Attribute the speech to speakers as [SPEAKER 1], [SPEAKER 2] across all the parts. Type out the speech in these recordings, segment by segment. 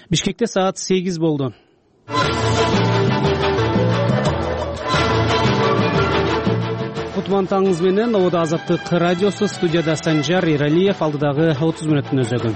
[SPEAKER 1] Бишкекте саат 8 болду. Кутман таңыңыз менен Ода Азаттык радиосу, студияда Санжар Иралиев, алдыдагы 30 мүнөттүн өзөгү.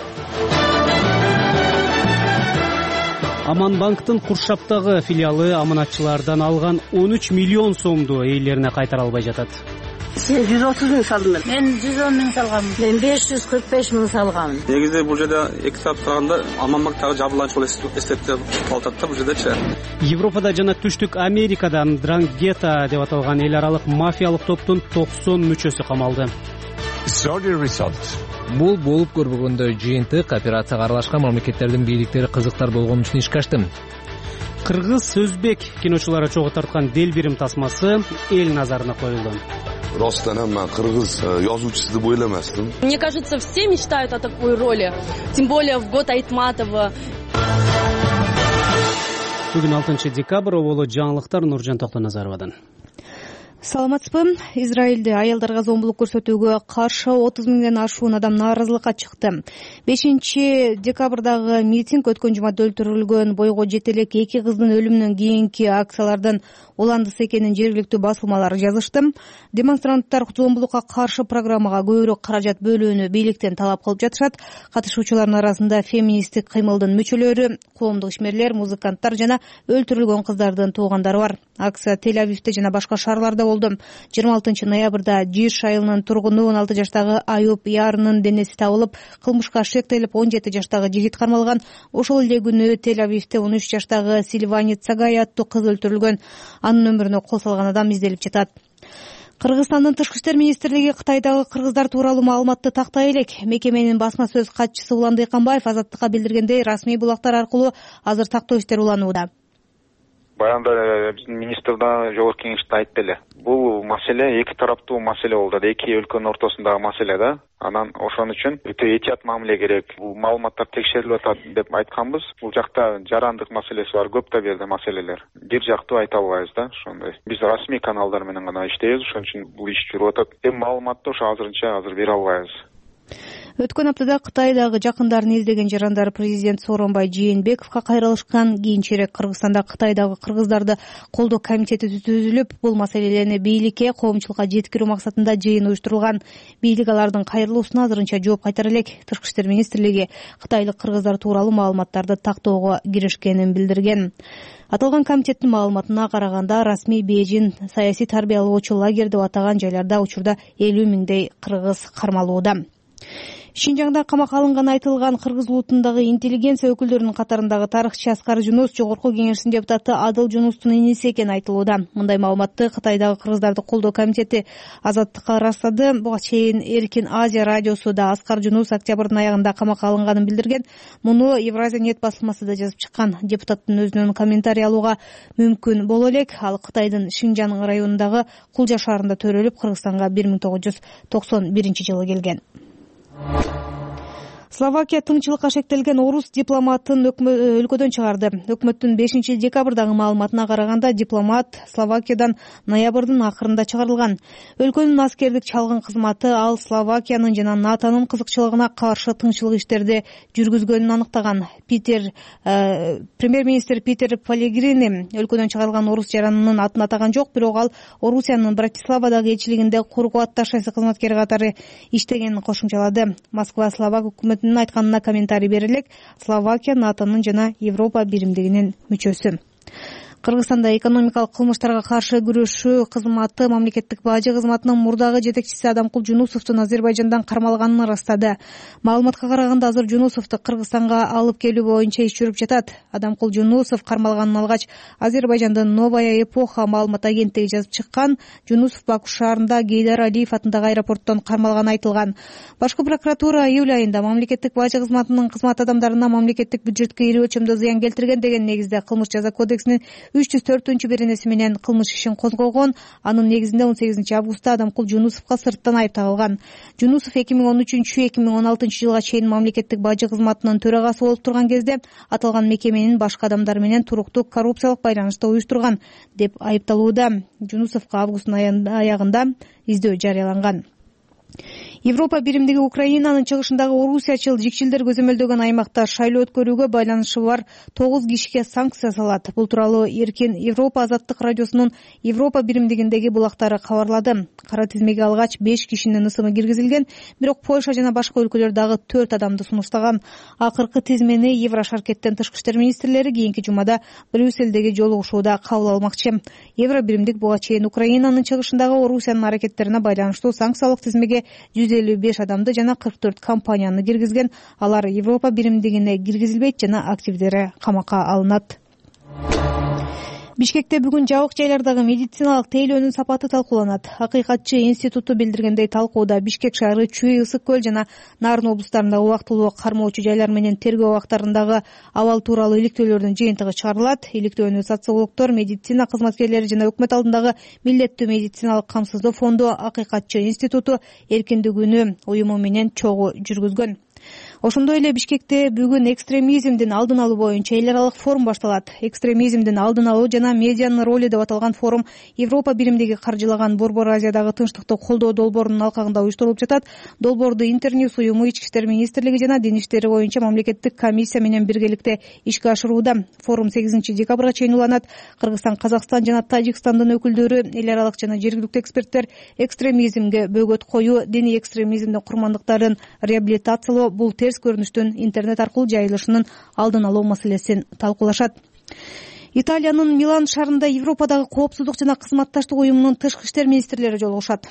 [SPEAKER 1] Аман банктын Куршаптагы филиалы аманатчылардан алган 13 миллион сомду ээлерине кайтара албай жатат.
[SPEAKER 2] Сен 130 миң салдың.
[SPEAKER 3] Мен 110 миң салганмын.
[SPEAKER 2] Мен 545 миң салганмын.
[SPEAKER 4] Негизде бул жерде 2 саат турганда Аман банктагы жабылганчы болуп эстетип калат да бул жердечи.
[SPEAKER 1] Европада жана Түштүк Америкада Ндрангета деп аталган эл аралык мафиялык топтун 90 мүчөсү камалды.
[SPEAKER 5] Бул болуп көрбөгөндө жыйынтык операцияга аралашкан мамлекеттердин бийликтери кызыктар болгон үчүн ишке ашты.
[SPEAKER 1] Кыргыз өзбек киночулары чогуу тарткан Делбирим тасмасы эл назарына коюлду.
[SPEAKER 6] Ростан мен кыргыз жазуучусу деп ойламастым.
[SPEAKER 7] Мне кажется, все мечтают о такой роли, тем более в год Айтматова.
[SPEAKER 1] Бүгүн 6 декабрь, боло жаңылыктар Нуржан Токтоназаровадан.
[SPEAKER 8] Саламатсызбы? Израилде аялдарга зомбулук көрсөтүүгө каршы 30 миңден ашуун адам нааразылыкка чыкты. 5 декабрдагы митинг өткөн жумада өлтүрүлгөн бойго жетелек 2 кыздын өлүмүнөн кийинки акциялардан уландысы экенин жергиликтүү басылмалар жазышты. Демонстранттар зомбулукка каршы программага көбүрөөк каражат бөлүүнү бийликтен талап кылып жатышат. Катышуучулардын арасында феминисттик кыймылдын мүчөлөрү, коомдук ишмерлер, музыканттар жана өлтүрүлгөн кыздардын туугандары бар. Акция Тель-Авивде жана башка шаарларда болду. 26 ноябрда Жиш айылынын тургуну 16 жаштагы Аюп Ярынын денеси табылып, кылмышка шектелип 17 жаштагы жигит кармалган. Ошол эле күнү Тель-Авивде 13 жаштагы Сильвани Цагай аттуу кыз өлтүрүлгөн. Анын өмүрүнө кол салган адам изделип жатат. Кыргызстандын Тышкы иштер министрлиги Кытайдагы кыргыздар тууралуу маалыматты тактай элек. Мекеменин басма сөз катчысы Улан Дыйканбаев Азаттыкка билдиргендей, расмий булактар аркылуу азыр тактоо иштери уланууда.
[SPEAKER 9] Баянда биздин министрдан жогорку кеңеште айтты эле. Бул маселе эки тараптуу маселе болду. Эки өлкөнүн ортосундагы маселе да. Анан ошон үчүн өтө этият мамиле керек. Бул маалыматтар текшерилип атат деп айтканбыз. Бул жакта жарандык маселеси бар, көп да берде маселелер. Бир жактуу айта албайбыз да, ошондой. Биз расмий каналдар менен гана иштейбиз, ошон үчүн бул иш жүрүп атат. Маалыматты ошо азыр бере албайбыз.
[SPEAKER 8] Өткөн аптада Кытайдагы жакындарын издеген жарандар президент Сооронбай Жээнбековго кайрылышкан. Кийинчерээк Кыргызстанда Кытайдагы кыргыздарды колдоо комитети түзүлүп, бул маселелерни бийликке, коомчулукка жеткирүү максатында жыйын уюштурулган. Бийлик алардын кайрылуусуна азырынча жооп кайтара элек. Тышкы иштер министрлиги кытайлык кыргыздар тууралуу маалыматтарды тактоого киришкенин билдирген. Аталган комитеттин маалыматына караганда, расмий Бейжин саясий тарбиялоочу лагерь деп атаган жайларда учурда 50 миңдей кыргыз кармалууда. Шинжаңда камакка алынганы айтылган кыргыз улутундагы интеллигенция өкүлдөрүнүн катарындагы тарыхчы Аскар Жунус жогорку кеңештин депутаты Адыл Жунустун иниси экени айтылууда. Мындай маалыматты Кытайдагы кыргыздарды колдоо комитети Азаттыкка ырастады. Буга чейин Эркин Азия радиосу да Аскар Жунус октябрдын аягында камакка алынганын билдирген. Муну Евразия нет басылмасы да жазып чыккан. Депутаттын өзүнөн комментарий алууга мүмкүн боло элек. Ал Кытайдын Шинжаң районундагы Кулжа шаарында төрөлүп, Кыргызстанга 1991-жылы келген. Словакия тыңчылыкка шектелген орус дипломатын өлкөдөн чыгарды. Өкмөттүн 5 декабрдагы маалыматына караганда, дипломат Словакиядан ноябрдын акырында чыгарылган. Өлкөнүн аскердик чалгын кызматы ал Словакиянын жана НАТОнун кызыкчылыгына каршы тыңчылык иштерди жүргүзгөнүн аныктаган. Премьер-министр Питер Пеллегрини өлкөдөн чыгарылган орус жаранынын атын атаган жок, бирок ал Орусиянын Братиславадагы элчилигинде коргоо атташасы кызматкери катары иштегенин кошумчалады. Москва Словак өкмөтүнүн айтканына комментарий берилек. Словакия НАТОнун жана Европа биримдигинин мүчөсү. Кыргызстанда экономикалык кылмыштарга каршы күрөшүү кызматы мамлекеттик бажы кызматынын мурдагы жетекчиси Адамкул Жунусовдун Азербайжандан кармалганын ырастады. Маалыматка караганда, азыр Жунусовду Кыргызстанга алып келүү боюнча иш жүрүп жатат. Адамкул Жунусов кармалганын алгач Азербайжандын Новая эпоха маалымат агенттиги жазып чыккан. Жунусов Баку шаарында Гейдар Алиев атындагы аэропорттон кармалганы айтылган. Башкы прокуратура июль айында мамлекеттик бажы кызматынын кызмат адамдарына мамлекеттик бюджетке ири өлчөмдө зыян келтирген деген негизде кылмыш жаза кодексинин 304-беренеси менен кылмыш ишин козгогон. Анын негизинде 18 августта Адамкул Жунусовго сырттан айып тагылган. Жунусов 2013-2016 жылга чейин мамлекеттик бажы кызматынын төрагасы болуп турган кезде аталган мекеменин башка адамдар менен туруктуу коррупциялык байланышты уюштурган деп айыпталууда. Жунусовго августтун аягында издөө жарыяланган. Европа биримдиги Украинанын чыгышындагы орусиячыл жикчилдер көзөмөлдөгөн аймакта шайлоо өткөрүүгө байланышы бар 9 кишиге санкция салат. Бул тууралуу Эркин Европа азаттык радиосунун Европа биримдигиндеги булактары кабарлады. Кара тизмеге алгач 5 кишинин ысымы киргизилген, бирок Польша жана башка өлкөлөр дагы 4 адамды сунуштаган. Акыркы тизмени Еврошаркеттен тышкы иштер министрлери кийинки жумада Брюссельдеги жолугушууда кабыл алмакчы. Евро биримдик буга чейин Украинанын чыгышындагы Орусиянын аракеттерине байланыштуу санкциялык тизмеге 155 адамды жана 44 компанияны киргизген. Алар Европа биримдигине киргизилбейт жана активдери камакка алынат. Бишкекте бүгүн жабык жайлардагы медициналык тейлөөнүн сапаты талкууланат. Акыйкатчы институту билдиргендей, талкууда Бишкек шаары, Чүй, Ысык көл жана Нарын облустарындагы убактылуу кармоочу жайлар менен тергөө убактарындагы абал тууралуу иликтөөлөрдүн жыйынтыгы чыгарылат. Иликтөөнү социологдор, медицина кызматкерлери жана өкмөт алдындагы милдеттүү медициналык камсыздоо фонду, Акыйкатчы институту, Эркиндик күнү уюму менен чогуу жүргүзгөн. Ошондой эле Бишкекте бүгүн экстремизмдин алдын алуу боюнча эл аралык форум башталат. Экстремизмдин алдын алуу жана медианын ролу деп аталган форум Европа биримдиги каржылаган Борбор Азиядагы тынчтыкты колдоо долбоорунун алкагында уюштурулуп жатат. Долбоорду Интерньюс уюму, Ички иштер министрлиги жана Дин иштери боюнча мамлекеттик комиссия менен биргеликте ишке ашырууда. Форум 8 декабрга чейин уланат. Кыргызстан, Казакстан жана Тажикстандын өкүлдөрү, эл аралык жана жергиликтүү эксперттер экстремизмге бөгөт коюу, диний экстремизмдин курмандыктарын реабилитациялоо, бул терс көрүнүштүн интернет аркылуу жайылышынын алдын алуу маселесин талкуулашат. Италиянын Милан шаарында Европадагы коопсуздук жана кызматташтык уюмунун тышкы иштер министрлери жолугушат.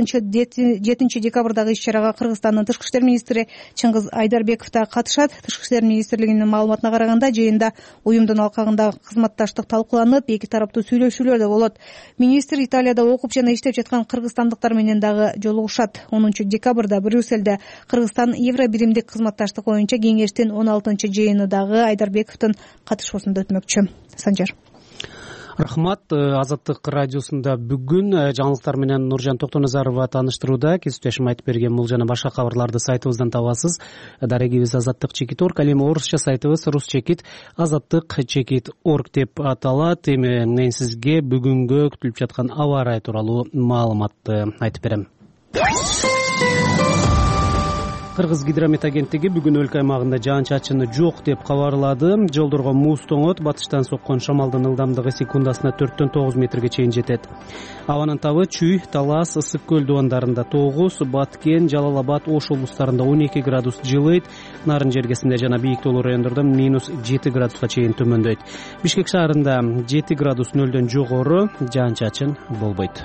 [SPEAKER 8] 6-7 декабрдагы иш-чарага Кыргызстандын тышкы иштер министри Чыңгыз Айдарбеков да катышат. Тышкы иштер министрлигинин маалыматына караганда, жыйында уюмдун алкагындагы кызматташтык талкууланып, эки тараптуу сүйлөшүүлөр да болот. Министр Италияда окуп жана иштеп жаткан кыргызстандыктар менен дагы жолугушат. 10 декабрда Брюссельде Кыргызстан Евро биримдик кызматташтык боюнча кеңештин 16 жыйыны дагы Айдарбековдун катышуусунда өтмөкчү. Санжар.
[SPEAKER 1] Рахмат. Азаттык радиосунда бүгүн жаңылыктар менен Нуржан Токтоназарова тааныштырууда. Кесиптешим айтып берген бул жана башка кабарларды сайтыбыздан табасыз. Дарегибиз Азаттык чекит.орг, ал эми орусча сайтыбыз Русчекит Азаттык чекит.орг деп аталат. Эми мен сизге бүгүнгө күтүлүп жаткан аба ырайы тууралуу маалыматты айтып берем. Кыргыз гидромет агенттиги бүгүн өлкө аймагында жаан-чачыны жок деп кабарлады. Жолдорго муз тоңот, батыштан соккон шамалдын ылдамдыгы секундасына 4-9 метрге чейин жетет. Абанын табы Чүй, Талас, Ысык көл дубандарында 9, Баткен, Жалал Абад, Ош облустарында 12 градус жылыйт. Нарын жергесинде жана бийиктүүлүү райондордо -7 градуска чейин төмөндөйт. Бишкек шаарында 7 градус нөлдөн жогору, жаан-чачын болбойт.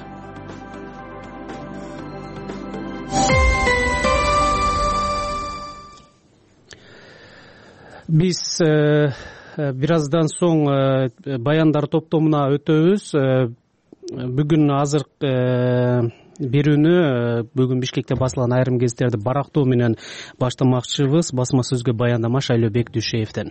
[SPEAKER 1] Биз бир аздан соң баяндар топтомуна өтөбүз. Бүгүн азыр берүүнү бүгүн Бишкекте басылган айрым гезиттерди барактоо менен баштамакчыбыз. Басма сөзгө баяндама Шайлообек Дүйшеевден.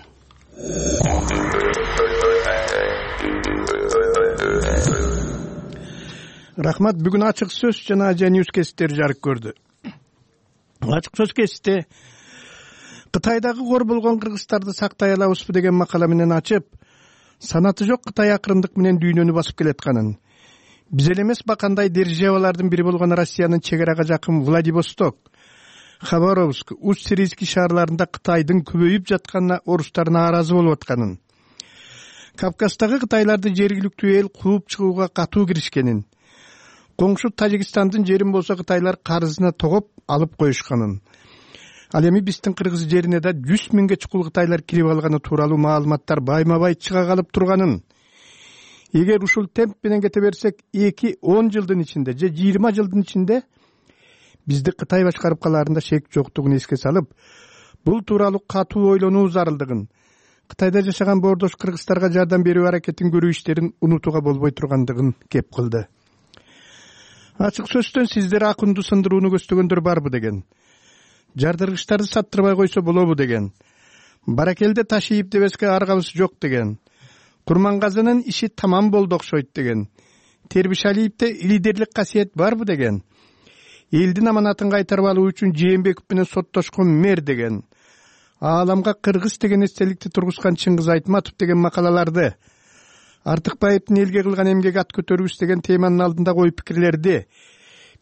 [SPEAKER 3] Рахмат. Бүгүн ачык сөз жана Азия Ньюс гезиттери жарык көрдү. Ачык сөз гезитте Кытайдагы кор болгон кыргыздарды сактай алабызбы деген макала менен ачып, санаты жок Кытай акырындык менен дүйнөнү басып келатканын, биз эле эмес бакандай державалардын бири болгон Россиянын чегарага жакын Владивосток, Хабаровск, Усть-Сирийский шаарларында Кытайдын көбөйүп жатканына орустар нааразы болуп атканын, Кавказдагы кытайларды жергиликтүү эл кууп чыгууга катуу киришкенин, коңшу Тажикстандын жерин болсо кытайлар карызына тогоп алып коюшканын, ал эми биздин кыргыз жерине да 100 миңге чукул кытайлар кирип алганы тууралуу маалыматтар байма-бай чыга калып турганын, эгер ушул темп менен кете берсек 2-10 жылдын ичинде же 20 жылдын ичинде бизди Кытай башкарып калаарында шек жоктугун эске салып, бул тууралуу катуу ойлонуу зарылдыгын, Кытайда жашаган боордош кыргыздарга жардам берүү аракетин көрүү иштерин унутууга болбой тургандыгын кеп кылды. Ачык сөздөн сиздер акынды сындырууну көстөгөндөр барбы деген, жардыргычтарды саттырбай койсо болобу деген, баракелде таш ийип дебеске аргабыз жок деген, Курмангазынын иши тамам болду окшойт деген, Тербишалиевде лидерлик касиет барбы деген, элдин аманатын кайтарып алуу үчүн Жээнбеков менен соттошкон мэр деген, ааламга кыргыз деген эстеликти тургузган Чыңгыз Айтматов деген макалаларды, Артыкбаевдин элге кылган эмгек ат көтөрүбүз деген теманын алдында коюп пикирлерди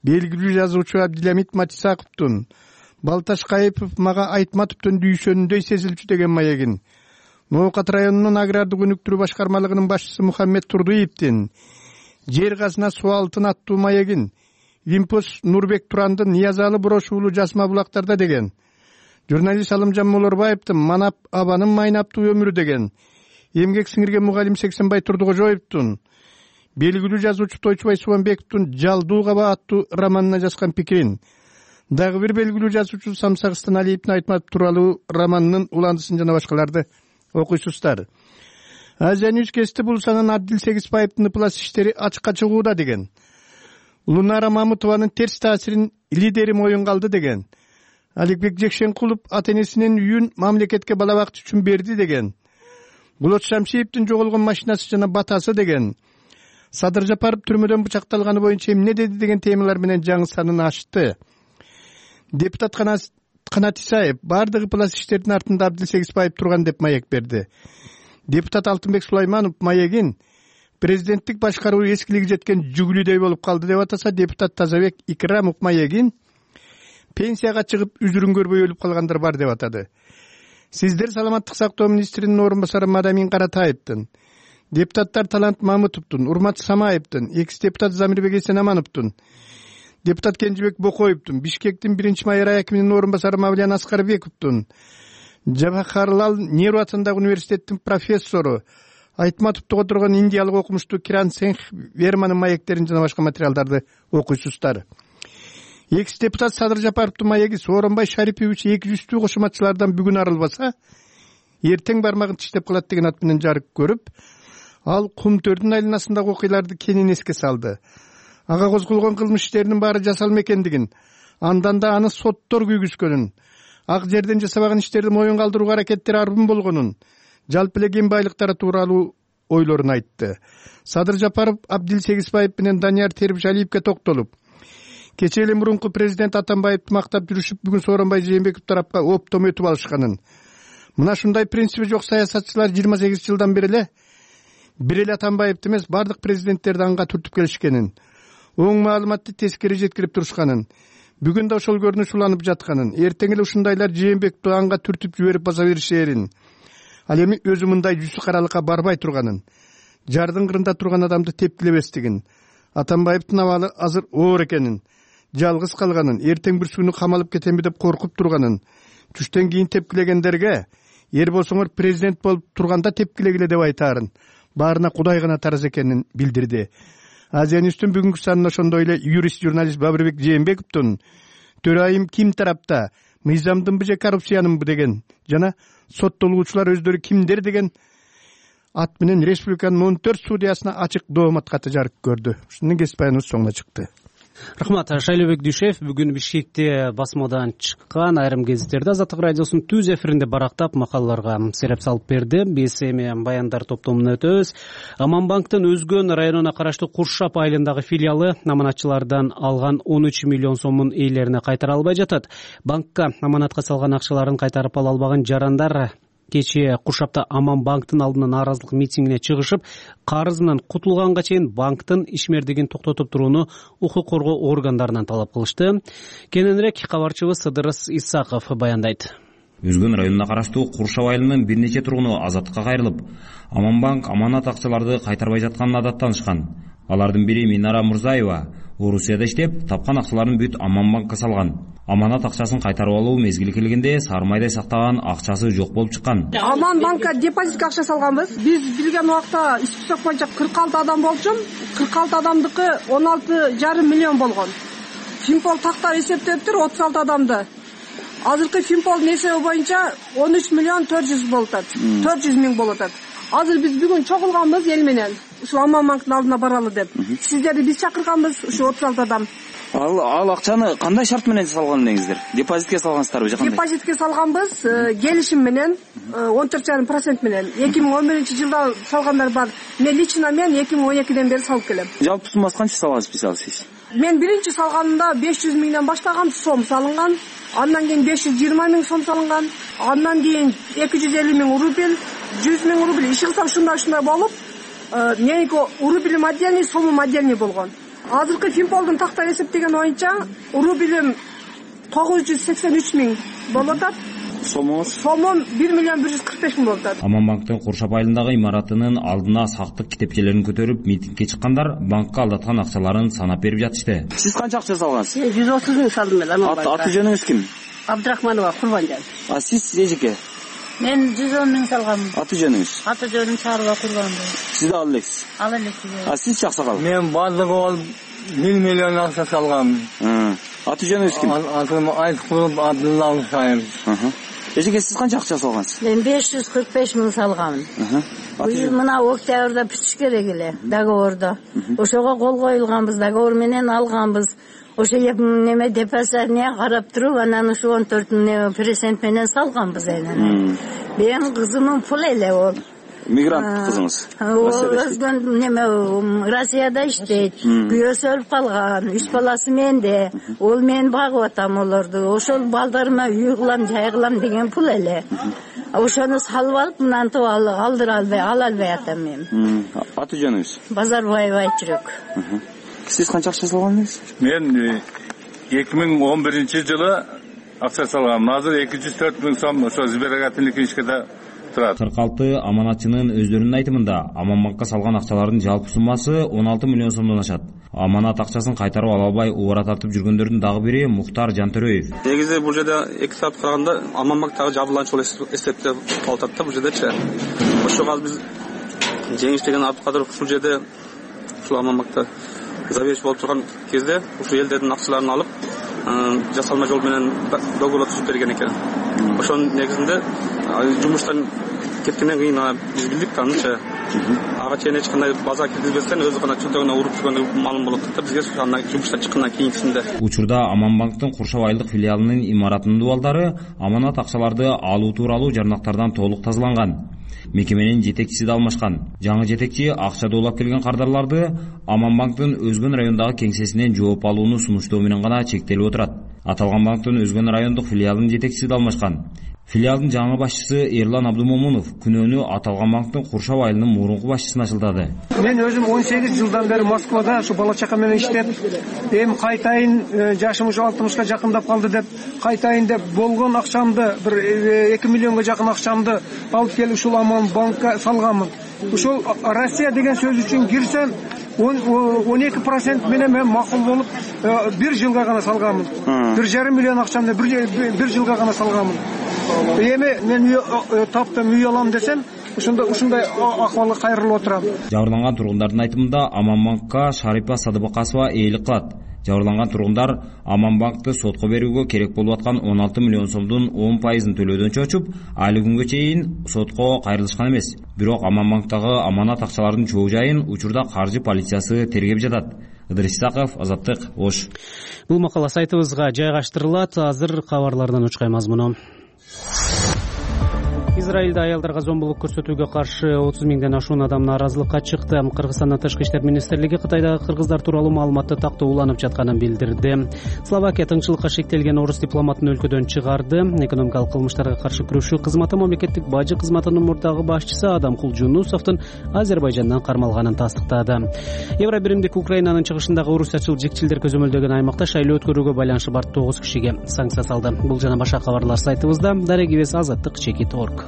[SPEAKER 3] белгилүү жазуучу Абдилямит Матисаковдун Балташ Кайыпов мага Айтматовдун дүйшөнүндөй сезилчү деген маегин, Ноокат районунун агрардык өнүктүрүү башкармалыгынын башчысы Мухаммед Турдуевдин жер казына суу алтын аттуу маегин, Лимпос Нурбек Турандын Ниязалы брошуулу жасма булактарда деген, журналист Алымжан Молорбаевдин Манап абанын майнаптуу өмүрү деген, эмгек сиңирген мугалим Сексенбай Турдукожоевдун белгилүү жазуучу Тойчубай Субанбековдун Жалдуу Каба аттуу романына жазган пикирин, дагы бир белгилүү жазуучу Самсагыстан Алиевдин Айтматов тууралуу романынын уландысын жана башкаларды окуйсуздар. Азия Ньюс кести бул санан Абдил Сегизбаевдин ыплас иштери ачыкка чыгууда деген, Лунара Мамутованын терс таасирин лидери моюнга алды деген, Аликбек Жекшенкулов ата-энесинин үйүн мамлекетке бала бакчы үчүн берди деген, Болот Шамшиевдин жоголгон машинасы жана батасы деген, Садыр Жапаров түрмөдөн бычакталганы боюнча эмне деди деген темалар менен жаңы санын ачты. Депутат Канат Исаев бардыгы плас иштердин артында Абдил Сегизбаев турган деп маек берди. Депутат Алтынбек Сулайманов маегин президенттик башкаруу эскилиги жеткен жүгүлүдөй болуп калды деп атаса, депутат Тазабек Икрамов маегин пенсияга чыгып үзүрүн көрбөй өлүп калгандар бар деп атады. Сиздер саламаттык сактоо министринин орун басары Мадамин Каратаевдин, депутаттар Талант Мамытовдун, Урмат Самаевдин, экс-депутат Замирбек Эсенамановдун, депутат Кенжибек Бокоевдун, Бишкектин 1-майыр акиминин орун басары Мавлян Аскарбековдун, Жабахарлал Неру атындагы университеттин профессору, Айтматовдо отурган индиялык окумуштуу Киран Сенх Верманын маектерин жана башка материалдарды окуйсуздар. Экс-депутат Садыр Жапаровдун маеги Сооронбай Шарипович 200 кошоматчылардан бүгүн арылбаса, эртең бармагын тиштеп калат деген ат менен жарык көрүп, ал Кум төрдүн айланасындагы окуяларды кенен эске салды. Ага козголгон кылмыш иштеринин баары жасалма экендигин, андан да аны соттор күйгүзгөнүн, ак жерден жасабаган иштерди моюнга алдырууга аракеттери арбын болгонун, жалпы эле кен байлыктары тууралуу ойлорун айтты. Садыр Жапаров Абдил Сегизбаев менен Данияр Тербишалиевке токтолуп, кече эле мурунку президент Атамбаевди мактап жүрүшүп, бүгүн Сооронбай Жээнбеков тарапка оптом өтүп алышканын, мына шундай принципи жок саясатчылар 28 жылдан бери бир эле Атамбаевди эмес, бардык президенттерди анга түртүп келишкенин, оң маалыматты тескери жеткирип турушканын, бүгүн да ошол көрүнүш уланып жатканын, эртең эле ушундайлар Жээнбековду анга түртүп жиберип баса беришээрин, ал эми өзү мындай жүзү каралыкка барбай турганын, жардын кырында турган адамды тепкилебестигин, Атамбаевдин абалы азыр оор экенин, жалгыз калганын, эртең бир күнү камалып кетемби деп коркуп турганын, түштөн кийин тепкилегендерге эр болсоңор президент болуп турганда тепкилегиле деп айтаарын, баарына Кудай гана тараз экенин билдирди. Азия Ньюстун бүгүнкү санына ошондой эле юрист журналист Бабырбек Жээнбековдун төрайым ким тарапта, мыйзамдынбы же коррупциянынбы деген жана соттолуучулар өздөрү кимдер деген ат менен республиканын 14 судьясына ачык доомат каты жарык көрдү. Ушунун кесип баяныбыз соңуна чыкты.
[SPEAKER 1] Рахмат. Шайлообек Дүйшев бүгүн Бишкекте басмадан чыккан айрым гезиттерди Азаттык радиосунун түз эфиринде барактап макалаларга сереп салып берди. Биз эми баяндар топтомуна өтөбүз. Аманбанктын Өзгөн районуна караштуу Куршап айылындагы филиалы аманатчылардан алган 13 миллион сомун ээлерине кайтара албай жатат. Банкка аманатка салган акчаларын кайтарып ала албаган жарандар кечээ Куршапта Аманбанктын алдына нааразылык митингине чыгышып, карызынан кутулганга чейин банктын ишмердигин токтотуп турууну укук коргоо органдарынан талап кылышты. Кененирээк кабарчыбыз Сыдырыс Исаков баяндайт.
[SPEAKER 10] Өзгөн районуна караштуу Куршап айылынын бир нече тургуну азаттыкка кайрылып, Аманбанк аманат акчаларды кайтарбай жатканына даттанышкан. Алардын бири Минара Мурзаева Орусияда иштеп, тапкан акчаларын бүт Аманбанкка салган. Аманат акчасын кайтарып алуу мезгили келгенде сармайдай сактаган акчасы жок болуп чыккан.
[SPEAKER 11] Аманбанкка депозитке акча салганбыз. Биз билген убакта список боюнча 46 адам болчу. 46 адамдыкы 16,5 миллион болгон. Финпол тактар эсептептир 36 адамды. Азыркы Финполдун эсеби боюнча 13 миллион 400 болуп атат. 400 миң болуп атат. Азыр биз бүгүн чогулганбыз эл менен. Ушу Аманбанктын алдына баралы деп. Сиздерди биз чакырганбыз, ушу 36 адам.
[SPEAKER 12] Ал акчаны кандай шарт менен салган деңиздер? Депозитке салгансыздарбы же кандай?
[SPEAKER 11] Депозитке салганбыз, келишим менен 14,5% менен. 2011-жылда салгандар бар. Мен лично 2012ден бери салып келем.
[SPEAKER 12] Жалпы суммасы канча салгансыз писал сиз?
[SPEAKER 11] Мен биринчи салганымда 500 миңден баштаган сом салынган. Андан кийин 520 миң сом салынган. Андан кийин 250 миң рубль, 100 миң рубль. Иши кылсам ушундай болуп, меники рубльм отдельный, сомум отдельный болгон. азыркы Финполдун тактар эсептеген боюнча рублем 983 миң болуп атат. Сомон 1,145 миң болуп атат.
[SPEAKER 10] Аманбанктын Куршап айылындагы имаратынын алдына сактык китепчелерин көтөрүп митингге чыккандар банкка алдаткан акчаларын санап берип жатышты.
[SPEAKER 12] Сиз канча акча салгансыз?
[SPEAKER 2] 130 миң салдым мен Аманбанкка.
[SPEAKER 12] Аты жөнүңүз ким?
[SPEAKER 2] Абдрахманова Курбанжан.
[SPEAKER 12] Сиз эжеке?
[SPEAKER 2] Мен 110 миң салганмын.
[SPEAKER 12] Аты жөнүңүз?
[SPEAKER 2] Аты жөнүм Чарба Курбанова.
[SPEAKER 12] Сиз да ал элексиз?
[SPEAKER 2] Ал элексиз.
[SPEAKER 12] Сиз Чаксакал?
[SPEAKER 13] Мен баардыгы ол 1 миллион акча салганмын.
[SPEAKER 12] Аты жөнүңүз ким?
[SPEAKER 13] Атым Айткулов Абдулла Усаев.
[SPEAKER 12] Эжеке сиз канча акча салгансыз?
[SPEAKER 2] Мен 545 миң салганмын. Быйыл мына октябрда бүтүш керек эле договорду. Ошого кол коюлганбыз, договор менен алганбыз. Ошо неме депозитine карап туруп, анан ушу 14% менен салганбыз эне. Менин кызымдын пул эле ол.
[SPEAKER 12] Мигрант кызыңыз?
[SPEAKER 2] Өзгөн неме Россияда иштейт. Күйөөсү өлүп калган, 3 баласы менде. Ол мен багып атам олорду. Ошол балдарыма үй кылам, жай кылам деген пул эле. Ошону салып алып, мынантип ала албай атам мен.
[SPEAKER 12] Аты жөнүңүз?
[SPEAKER 2] Базарбаева Айчүрөк.
[SPEAKER 12] Сиз канча акча салгандыңыз?
[SPEAKER 13] Мен 2011-жылы акча салгам. Азыр 204 миң сом ошо Сберегательный книжкада турат.
[SPEAKER 10] 46 аманатчынын өздөрүнүн айтымында Аманбанкка салган акчалардын жалпы суммасы 16 миллион сомдон ашат. Аманат акчасын кайтарып ала албай убара тартып жүргөндөрдүн дагы бири Мухтар Жантөрөев.
[SPEAKER 4] Негизи бул жерде 2 саат караганда Аманбанктагы жабылганчы эстептеп калып атат да бул жердечи. Ошого биз Жеңиш деген Абдыкадыров ушул жерде ушул Аманбанкта заведующий болуп турган кезде ушул элдердин акчаларын алып жасалма жол менен договор түзүп берген экен. Ошонун негизинде жумуштан кеткенден кийин биз билдик аныча ага чейин эч кандай база киргизбестен өзү гана чөнтөгүнө уруп жүргөнү маалым болуп атат да бизге жумуштан чыккандан кийинкисинде.
[SPEAKER 10] Учурда Аманбанктын Куршап айылдык филиалынын имаратынын дубалдары аманат акчаларды алуу тууралуу жарнактардан толук тазаланган. Мекеменин жетекчиси да алмашкан. Жаңы жетекчи акча улап келген кардарларды Аманбанктын Өзгөн райондагы кеңсесинен жооп алууну сунуштоо менен гана чектелип отурат. Аталган банктын Өзгөн райондук филиалынын жетекчиси да алмашкан. Филиалдын жаңы башчысы Эрлан Абдумомунов күнөөнү аталган банктын Куршап айылынын мурунку башчысына жылдады.
[SPEAKER 14] Мен өзүм 18 жылдан бери Москвада ушу бала чака менен иштеп, эми кайтайын, жашым ушу 60га жакындап калды деп, кайтайын деп болгон акчамды, бир 2 миллионго жакын акчамды алып келип ушул Аманбанкка салганмын. Ушул Россия деген сөз үчүн кирсем 12% менен мен макул болуп, 1 жылга гана салганмын. 1,5 миллион акчамды 1 жылга гана салганмын. Эми мен таптым, үй алам десем, ушундай акыбалга кайрылып отурам.
[SPEAKER 10] Жабырланган тургундардын айтымында Аманбанкка Шарипа Садыбакасова ээлик кылат. Жабырланган тургундар Аманбанкты сотко берүүгө керек болуп аткан 16 миллион сомдун 10%ын төлөөдөн чочуп, али күнгө чейин сотко кайрылышкан эмес. Бирок Аманбанктагы аманат акчалардын чоо жайын учурда каржы полициясы тергеп жатат. Ыдырыс Исаков, Азаттык, Ош.
[SPEAKER 1] Бул макала сайтыбызга жайгаштырылат. Азыр кабарлардан учкай мазмуну. Израилде аялдарга зомбулук көрсөтүүгө каршы 30 миңден ашуун адам нааразылыкка чыкты. Кыргызстандын Тышкы иштер министрлиги Кытайдагы кыргыздар тууралуу маалыматты тактоо уланып жатканын билдирди. Словакия тыңчылыкка шектелген орус дипломатын өлкөдөн чыгарды. Экономикалык кылмыштарга каршы күрөшүү кызматы мамлекеттик бажы кызматынын мурдагы башчысы Адамкул Жунусовдун Азербайжандан кармалганын тастыктады. Евро биримдик Украинанын чыгышындагы орусчачыл жекчилдер көзөмөлдөгөн аймакта шайлоо өткөрүүгө байланышы бар 9 кишиге санкция салды. Бул жана башка кабарлар сайтыбызда. Дарегибез Азаттык.org.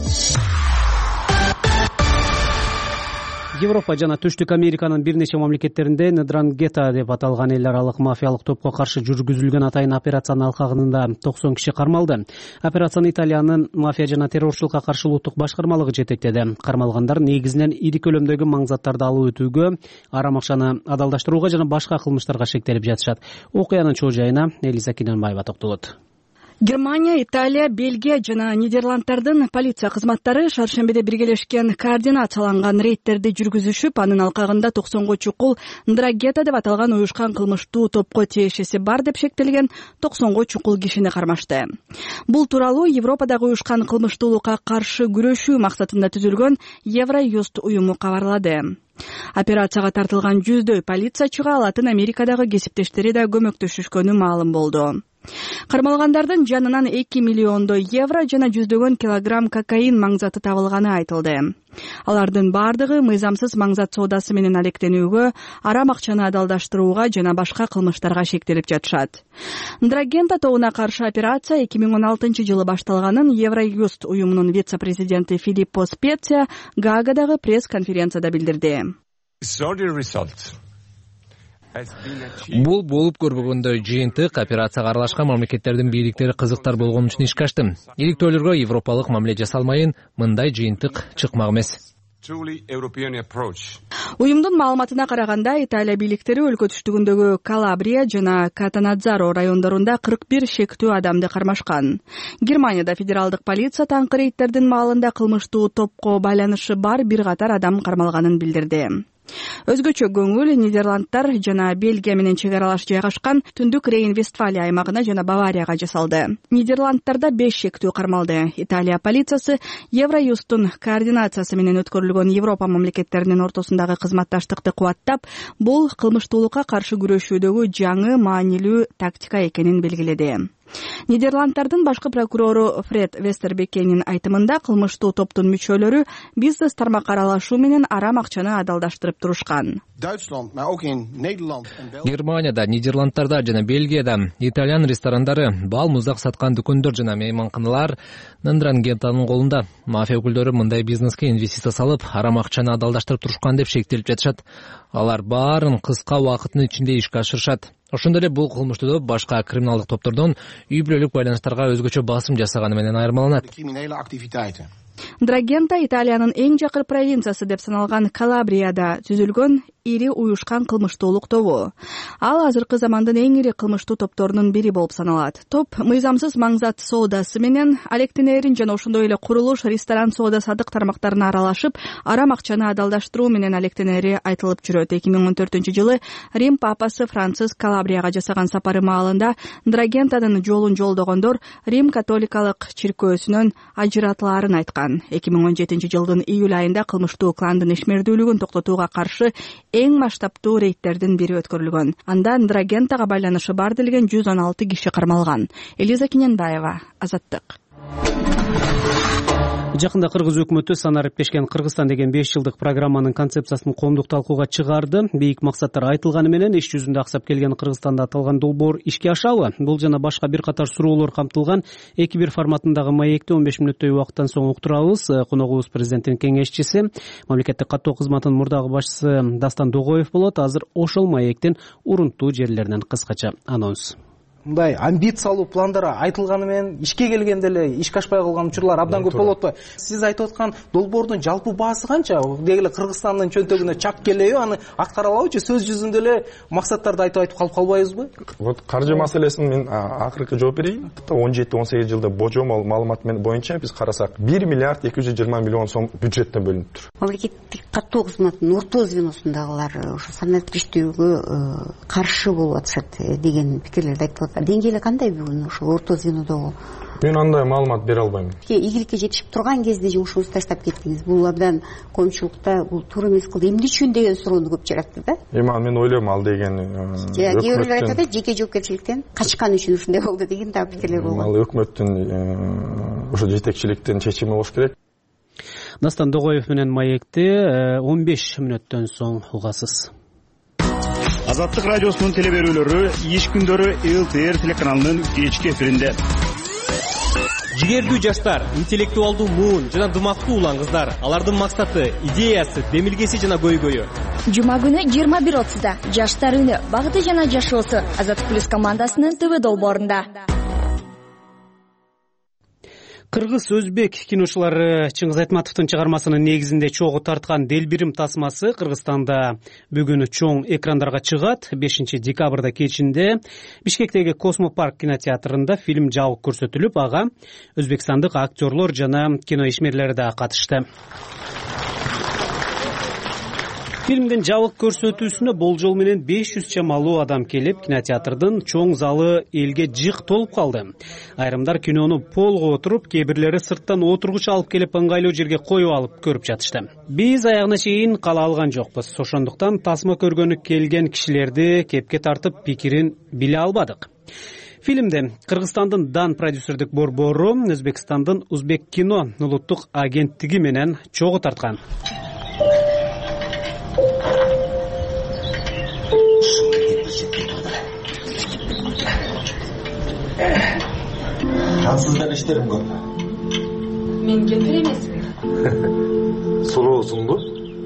[SPEAKER 1] Европа жана Түштүк Американын бир нече мамлекеттеринде Ндрангета деп аталган эл аралык мафиялык топко каршы жүргүзүлгөн атайын операциянын алкагында 90 киши кармалды. Операцияны Италиянын мафия жана террорчулукка каршы улуттук башкармалыгы жетектеди. Кармалгандар негизинен ири көлөмдөгү маңзаттарды алып өтүүгө, арам акчаны адалдаштырууга жана башка кылмыштарга шектелип жатышат. Окуянын чоо жайына Элиза Кинанбаева токтолот.
[SPEAKER 15] Германия, Италия, Бельгия жана Нидерланддардын полиция кызматтары шаршембиде биргелешкен координацияланган рейдтерди жүргүзүшүп, анын алкагында 90го чукул Ндрангета деп аталган уюшкан кылмыштуу топко тиешеси бар деп шектелген 90го чукул кишини кармашты. Бул тууралуу Европадагы уюшкан кылмыштуулукка каршы күрөшүү максатында түзүлгөн Евроюст уюму кабарлады. Операцияга тартылган 100дөй полициячыга Латын Америкадагы кесиптештери да көмөктөшүшкөнү маалым болду. Кармалгандардын жанынан 2 миллиондой евро жана жүздөгөн килограмм кокаин маңзаты табылганы айтылды. Алардын бардыгы мыйзамсыз маңзат соодасы менен алектенүүгө, арам акчаны адалдаштырууга жана башка кылмыштарга шектелип жатышат. Ндрагента тобуна каршы операция 2016-жылы башталганын Евроюст уюмунун вице-президенти Филиппо Специя Гаагадагы пресс-конференцияда билдирди.
[SPEAKER 5] Бул болуп көрбөгөндөй жыйынтык операцияга аралашкан мамлекеттердин бийликтери кызыктар болгон үчүн ишке ашты. Иликтөөлөргө европалык мамиле жасалмайын мындай жыйынтык чыкмак эмес.
[SPEAKER 15] Уюмдун маалыматына караганда, Италия бийликтери өлкө түштүгүндөгү Калабрия жана Катанадзаро райондорунда 41 шектүү адамды кармашкан. Германияда федералдык полиция таңкы рейдтердин маалында кылмыштуу топко байланышы бар бир катар адам кармалганын билдирди. Өзгөчө көңүл Нидерландтар жана Бельгия менен чек аралаш жайгашкан Түндүк Рейн-Вестфалия аймагына жана Баварияга жасалды. Нидерландтарда 5 шектүү кармалды. Италия полициясы Евроюсттун координациясы менен өткөрүлгөн Европа мамлекеттеринин ортосундагы кызматташтыкты кубаттап, бул кылмыштуулукка каршы күрөшүүдөгү жаңы маанилүү тактика экенин белгиледи. Нидерландтардын башкы прокурору Фред Вестербекенин айтымында кылмыштуу топтун мүчөлөрү бизнес тармакка аралашуу менен арам акчаны адалдаштырып турушкан.
[SPEAKER 5] Германияда, Нидерландтарда жана Бельгияда итальян ресторандары, бал музак саткан дүкөндөр жана мейманканалар Ндрагентанын колунда. Мафия өкүлдөрү мындай бизнеске инвестиция салып, арам акчаны адалдаштырып турушкан деп шектелип жатышат. Алар баарын кыска убакыттын ичинде ишке ашырышат. Ошондой эле бул кылмыштуу топ башка криминалдык топтордон үй бүлөлүк байланыштарга өзгөчө басым жасаганы менен айырмаланат.
[SPEAKER 15] Ндрагента Италиянын эң жакыр провинциясы деп саналган Калабрияда түзүлгөн ири уюшкан кылмыштуулук тобу. Ал азыркы замандын эң ири кылмыштуу топторунун бири болуп саналат. Топ мыйзамсыз маңзат соодасы менен алектенерин жана ошондой эле курулуш, ресторан, соода садык тармактарына аралашып, арам акчаны адалдаштыруу менен алектенери айтылып жүрөт. 2014-жылы Рим папасы Франциск Калабрияга жасаган сапары маалында Ндрагентанын жолун жолдогондор Рим католикалык чиркөөсүнөн ажыратылаарын айткан. 2017-жылдын июль айында кылмыштуу кландын ишмердүүлүгүн токтотууга каршы эң масштабтуу рейдтердин бири өткөрүлгөн. Анда Ндрагентага байланышы бар делген 116 киши кармалган. Элиза Киненбаева, Азаттык.
[SPEAKER 1] Жакында кыргыз өкмөтү санариптешкен Кыргызстан деген 5 жылдык программанын концепциясын коомдук талкууга чыгарды. Бийик максаттар айтылганы менен иш жүзүндө аксап келген Кыргызстанда аталган долбоор ишке ашабы? Бул жана башка бир катар суроолор камтылган 2-1 форматындагы маекти 15 мүнөттөй убакыттан соң уктурабыз. Коногубуз президенттин кеңешчиси, мамлекеттик каттоо кызматынын мурдагы башчысы Дастан Догоев болот. Азыр ошол маектин урунттуу жерлеринен кыскача анонс.
[SPEAKER 16] Мындай амбициялуу пландар айтылганы менен ишке келгенде эле ишке ашпай калган учурлар абдан көп болуп атпайбы? Сиз айтып аткан долбоордун жалпы баасы канча? Деги эле Кыргызстандын чөнтөгүнө чап келеби? Аны аткара алабычы? Сөз жүзүндө эле максаттарды айтып калып калбайбызбы?
[SPEAKER 17] Вот каржы маселесин мен акыркы жооп берейин. 17-18 жылда божомол маалымат боюнча биз карасак 1 миллиард 220 миллион сом бюджеттен бөлүнүптүр.
[SPEAKER 18] Мамлекеттик каттоо кызматынын орто звеносундагылар ошо санариптештүүгө каршы болуп атышат деген пикирлерди айтып. Деңгээли кандай бүгүн ошо орто звенодогу?
[SPEAKER 17] Мен андай маалымат бере албайм.
[SPEAKER 18] Ийгиликке жетишип турган кезде жумушуңузду таштап кеттиңиз. Бул абдан коомчулукта бул туура эмес кылды. Эмне үчүн деген суроону көп жаратты да?
[SPEAKER 17] Мен ойлойм ал деген
[SPEAKER 18] кээ бирлер айтат да, жеке жоопкерчиликтен качкан үчүн ушундай болду деген да пикирлер болгон.
[SPEAKER 17] Ал өкмөттүн ошо жетекчиликтин чечими болуш керек.
[SPEAKER 1] Дастан Догоев менен маекти 15 мүнөттөн соң угасыз.
[SPEAKER 19] Азаттык радиосунун теле берүүлөрү иш күндөрү ЛТР телеканалынын кечки эфиринде.
[SPEAKER 20] Жигердүү жаштар, интеллектуалдуу муун жана дымактуу улан кыздар, алардын максаты, идеясы, демилгеси жана көйгөйү.
[SPEAKER 21] Жума күнү 21:30да Жаштар үнү, багыты жана жашоосу Азаттык плюс командасынын ТВ долбоорунда.
[SPEAKER 1] Кыргыз-өзбек киношулары Чыңгыз Айтматовдун чыгармасынын негизинде чогуу тарткан Делбирим тасмасы Кыргызстанда бүгүн чоң экрандарга чыгат. 5 декабрда кечинде Бишкектеги Космопарк кинотеатрында фильм жабык көрсөтүлүп, ага өзбекстандык актерлор жана кино ишмерлери да катышты. Фильмдин жабык көрсөтүүсүнө болжол менен 500 чамалуу адам келип, кинотеатрдын чоң залы элге жык толуп калды. Айрымдар кинону полго отуруп, кээ бирлери сырттан отургуч алып келип ыңгайлуу жерге коюп алып көрүп жатышты. Биз аягына чейин кала алган жокпуз. Ошондуктан тасма көргөнү келген кишилерди кепке тартып пикирин биле албадык. Фильмде Кыргызстандын дан продюсердик борбору Өзбекстандын Узбек кино улуттук агенттиги менен чогуу тарткан.
[SPEAKER 6] Жансыздан иштерим көп.
[SPEAKER 7] Мен кемпир эмесмин.
[SPEAKER 6] Суроосуңбу?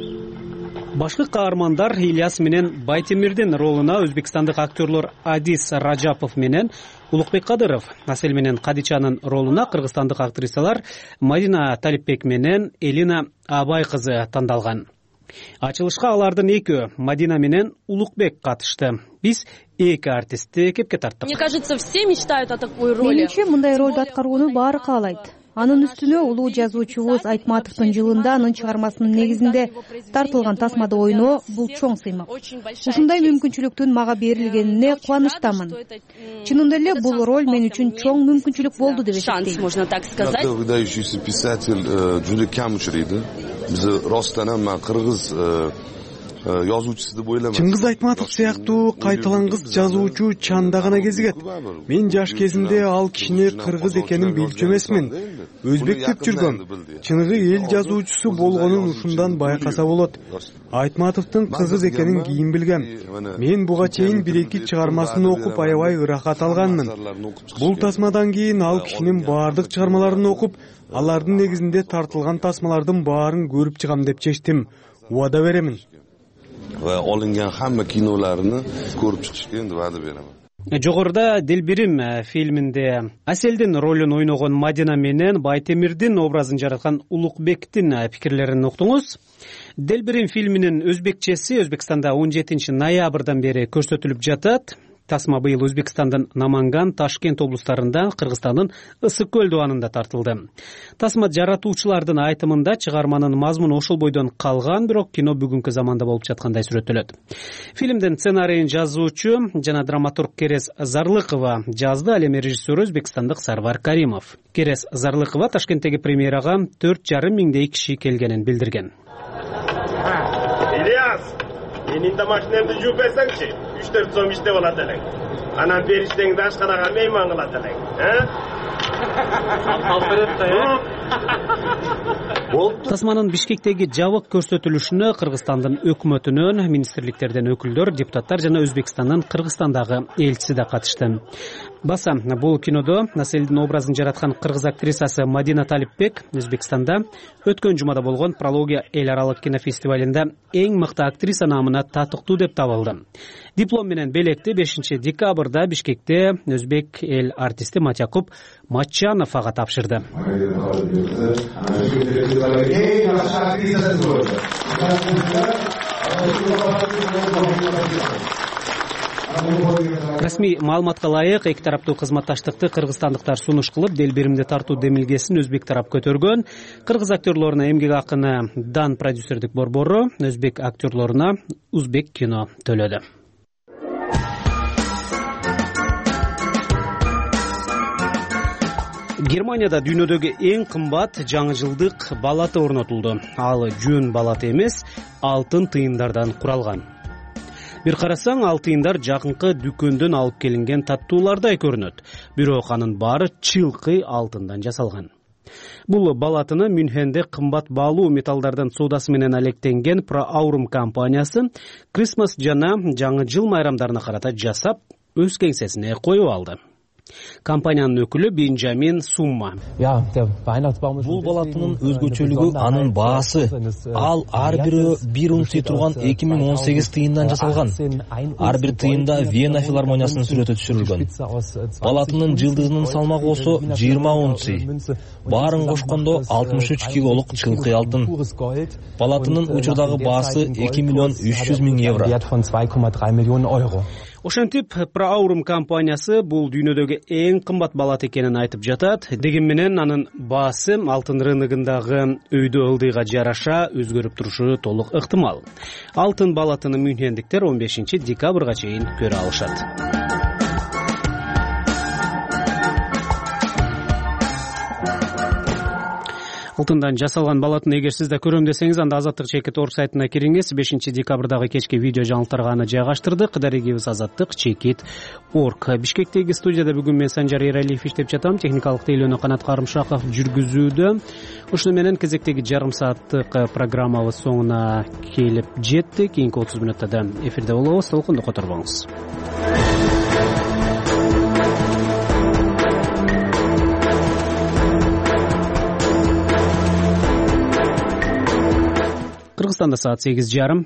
[SPEAKER 1] Башкы каармандар Ильяс менен Байтемирдин ролуна өзбекстандык актерлор Адис Раджапов менен Улукбек Кадыров, Асель менен Кадичанын ролуна кыргызстандык актрисалар Мадина Талипбек менен Элина Абай кызы тандалган. Ачылышка алардын экөө, Мадина менен Улукбек катышты. Биз эки артистти кепке тарттык.
[SPEAKER 7] Мне кажется, все мечтают о такой роли.
[SPEAKER 8] Менимче, мындай ролду аткарууну баары каалайт. Анын үстүнө улуу жазуучубуз Айтматовдун жылында анын чыгармасынын негизинде тартылган тасмада ойноо бул чоң сыймак. Ушундай мүмкүнчүлүктүн мага берилгенине кубанычтамын. Чынында эле бул роль мен үчүн чоң мүмкүнчүлүк болду деп эсептейм.
[SPEAKER 7] Можно так сказать.
[SPEAKER 6] Выдающийся писатель Джули Кям учурийди. Биз ростан эми кыргыз жазуучусу деп ойлойм.
[SPEAKER 22] Чыңгыз Айтматов сыяктуу кайталангыс жазуучу чанда гана кезигет. Мен жаш кезимде ал кишини кыргыз экенин билчү эмесмин. Өзбек деп жүргөм. Чыныгы эл жазуучусу болгонун ушундан байкаса болот. Айтматовдун кыргыз экенин кийин билгем. Мен буга чейин 1-2 чыгармасын окуп аябай ырахат алганмын. Бул тасмадан кийин ал кишинин баардык чыгармаларын окуп, алардын негизинде тартылган тасмалардын баарын көрүп чыгам деп чечтим. Убада беремин.
[SPEAKER 6] Va olingan hamma kinolarini ko'rib chiqishga endi va'da beraman.
[SPEAKER 1] Жогоруда Делбирим фильминде Аселдин ролун ойногон Мадина менен Байтемирдин образын жараткан Улукбектин пикирлерин уктуңуз. Делбирим фильминин өзбекчеси Өзбекстанда 17 ноябрдан бери көрсөтүлүп жатат. Тасма быйыл Өзбекстандын Наманган, Ташкент облустарында, Кыргызстандын Ысык көл дубанында тартылды. Тасма жаратуучулардын айтымында чыгарманын мазмуну ошол бойдон калган, бирок кино бүгүнкү заманда болуп жаткандай сүрөттөлөт. Фильмдин сценарийин жазуучу жана драматург Керес Зарлыкова жазды, ал эми режиссер өзбекстандык Сарвар Каримов. Керес Зарлыкова Ташкенттеги премьерага 4,5 миңдей киши келгенин билдирген.
[SPEAKER 23] Ильяс, менин домашнемди жууп берсеңчи, 3-4 сом иштеп алат элең. Анан бериштеңди ашканага мейман кылат элең,
[SPEAKER 1] Тасманын Бишкектеги жабык көрсөтүлүшүнө Кыргызстандын өкмөтүнөн, министрликтерден өкүлдөр, депутаттар жана Өзбекстандын Кыргызстандагы элчиси да катышты. Баса, бул кинодо Аселдин образын жараткан кыргыз актрисасы Мадина Талипбек Өзбекстанда өткөн жумада болгон Прология эл аралык кинофестивалында эң мыкты актриса намына татыктуу деп табылды. Диплом менен белекти 5 декабрда Бишкекте өзбек эл артисти Матякуб Матчанов ага тапшырды. Расмий маалыматка ылайык эки тараптуу кызматташтыкты кыргызстандыктар сунуш кылып, Делбиримди тартуу демилгесин өзбек тарап көтөргөн. Кыргыз актерлоруна эмгек акыны дан продюсердик борбору, өзбек актерлоруна Узбек кино төлөдү. Германияда дүйнөдөгү эң кымбат жаңы жылдык балаты орнотулду. Ал жөн балаты эмес, алтын тыйындардан куралган. Бир карасаң, ал тыйындар жакынкы дүкөндөн алып келинген таттуулардай көрүнөт. Бирок анын баары чылкый алтындан жасалган. Бул балатыны Мюнхенде кымбат баалуу металлдардын соодасы менен алектенген Pro-Aurum компаниясы Крисмас жана жаңы жыл майрамдарына карата жасап, өз кеңсесине коюп алды. Компаниянын өкүлү Бенджамин Сумма.
[SPEAKER 5] Бул балатынын өзгөчөлүгү анын баасы. Ал ар бири 1 унция турган 2018 тыйындан жасалган. Ар бир тыйында Вена филармониясынын сүрөтү түшүрүлгөн. Балатынын жылдыгынын салмагы болсо 20 унция. Баарын кошкондо 63 килолук чылкый алтын. Балатынын учурдагы баасы 2 миллион 300 миң евро.
[SPEAKER 1] Ошентип, Pro-Aurum компаниясы бул дүйнөдөгү эң кымбат балат экенин айтып жатат. Деген менен анын баасы алтын рыногундагы өйдө ылдыйга жараша өзгөрүп турушу толук ыктымал. Алтын балатыны мюнхендиктер 15 декабрга чейин көрө алышат. алтындан жасалган балатын эгер сиз да көрөм десеңиз, анда Азаттык чекит орг сайтына кириңиз. 5-декабрдагы кечки видео жаңылыктарга аны жайгаштырдык. Дарегибиз Азаттык чекит орг. Бишкектеги студияда бүгүн мен Санжар Эралиев иштеп жатам. Техникалык тейлөөнү Канат Карымшаков жүргүзүүдө. Ушуну менен кезектеги жарым сааттык программабыз соңуна келип жетти. Кийинки 30 мүнөттө да эфирде болобуз. Толкунду которбоңуз. Кыргызстанда саат 8:30.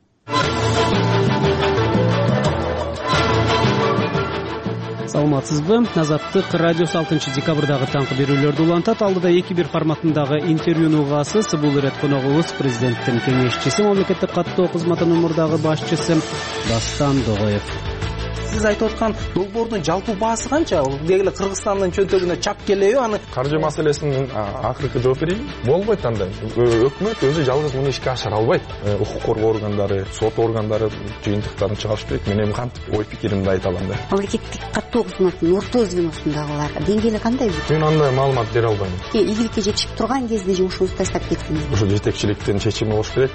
[SPEAKER 1] Саламатсызбы? Азаттык радиосу 6-декабрдагы таңкы берүүлөрдү улантат. Алдыда 2-1 форматындагы интервьюну угасыз. Бул ирет коногубуз президенттин кеңешчиси, мамлекеттик каттоо кызматынын мурдагы башчысы Дастан Догоев.
[SPEAKER 16] Сиз айтып аткан долбоордун жалпы баасы канча? Дегеле Кыргызстандын чөнтөгүнө чап келеби? Аны
[SPEAKER 17] каржы маселесин акыркы жооп берейин. Болбойт анда. Өкмөт өзү жалгыз муну ишке ашыра албайт. Укук коргоо органдары, сот органдары жыйынтыктарын чыгарыш керек. Мен эми кантип ой пикиримди айта алам да.
[SPEAKER 18] Мамлекеттик каттоо кызматынын орто звеносундагылар деңгээли кандай?
[SPEAKER 17] Мен андай маалымат бере албайм.
[SPEAKER 18] Ийгиликке жетишип турган кезде жумушуңузду таштап кеттиңиз.
[SPEAKER 17] Ошо жетекчиликтин чечими болуш керек.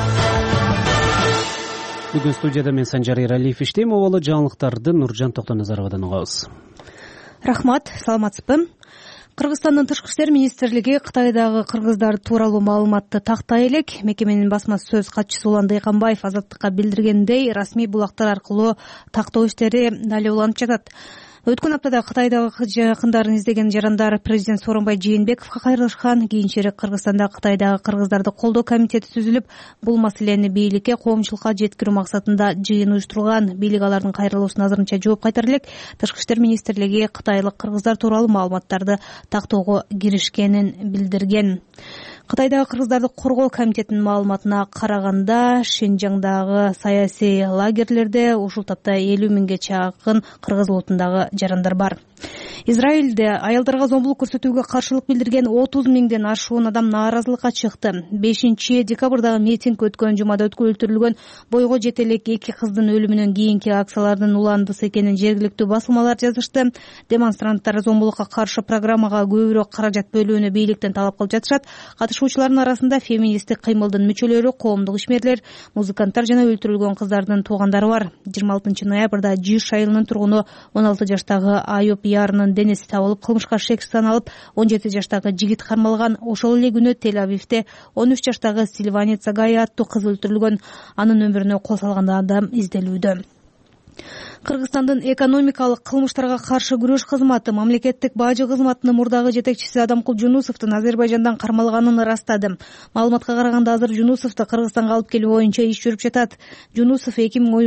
[SPEAKER 1] Бүгүн студияда мен Санжар Эралиев иштейм. Оболо жаңылыктарды Нуржан Токтоназаровадан угабыз.
[SPEAKER 8] Рахмат, саламатсызбы? Кыргызстандын Тышкы иштер министрлиги Кытайдагы кыргыздар тууралуу маалыматты тактай элек. Мекеменин басма сөз катчысы Улан Дыйканбаев Азаттыкка билдиргендей, расмий булактар аркылуу тактоо иштери дали уланып жатат. Өткөн аптада Кытайдагы жакындарын издеген жарандар президент Сооронбай Жээнбековго кайрылышкан. Кийинчерээк Кыргызстанда Кытайдагы кыргыздарды колдоо комитети түзүлүп, бул маселени бийликке, коомчулукка жеткирүү максатында жыйын уюштурган. Бийлик алардын кайрылуусуна азырынча жооп кайтара элек. Тышкы иштер министрлиги кытайлык кыргыздар тууралуу маалыматтарды тактоого киришкенин билдирген. Кытайдагы кыргыздарды коргоо комитетинин маалыматына караганда, Шинжаңдагы саясий лагерлерде ушул тапта 50 миңге чакын кыргыз улутундагы жарандар бар. Израилде аялдарга зомбулук көрсөтүүгө каршылык билдирген 30 миңден ашуун адам нааразылыкка чыкты. 5-декабрдагы митинг өткөн жумада өлтүрүлгөн бойго жетелек 2 кыздын өлүмүнөн кийинки акциялардын уландысы экенин жергиликтүү басылмалар жазышты. Демонстранттар зомбулукка каршы программага көбүрөөк каражат бөлүүнү бийликтен талап кылып жатышат. Катышуучулардын арасында феминисттик кыймылдын мүчөлөрү, коомдук ишмерлер, музыканттар жана өлтүрүлгөн кыздардын туугандары бар. 26 ноябрда Жиш айылынын тургуну 16 жаштагы Айып Ярынын денеси табылып, кылмышка шек саналып, 17 жаштагы жигит кармалган. Ошол эле күнү Тель-Авивде 13 жаштагы Сильвани Цагай аттуу кыз өлтүрүлгөн. Анын өмүрүнө кол салган адам изделүүдө. Кыргызстандын экономикалык кылмыштарга каршы күрөш кызматы мамлекеттик бажы кызматынын мурдагы жетекчиси Адамкул Жунусовдун Азербайжандан кармалганын ырастады. Маалыматка караганда азыр Жунусовду Кыргызстанга алып келүү боюнча иш жүрүп жатат. Жунусов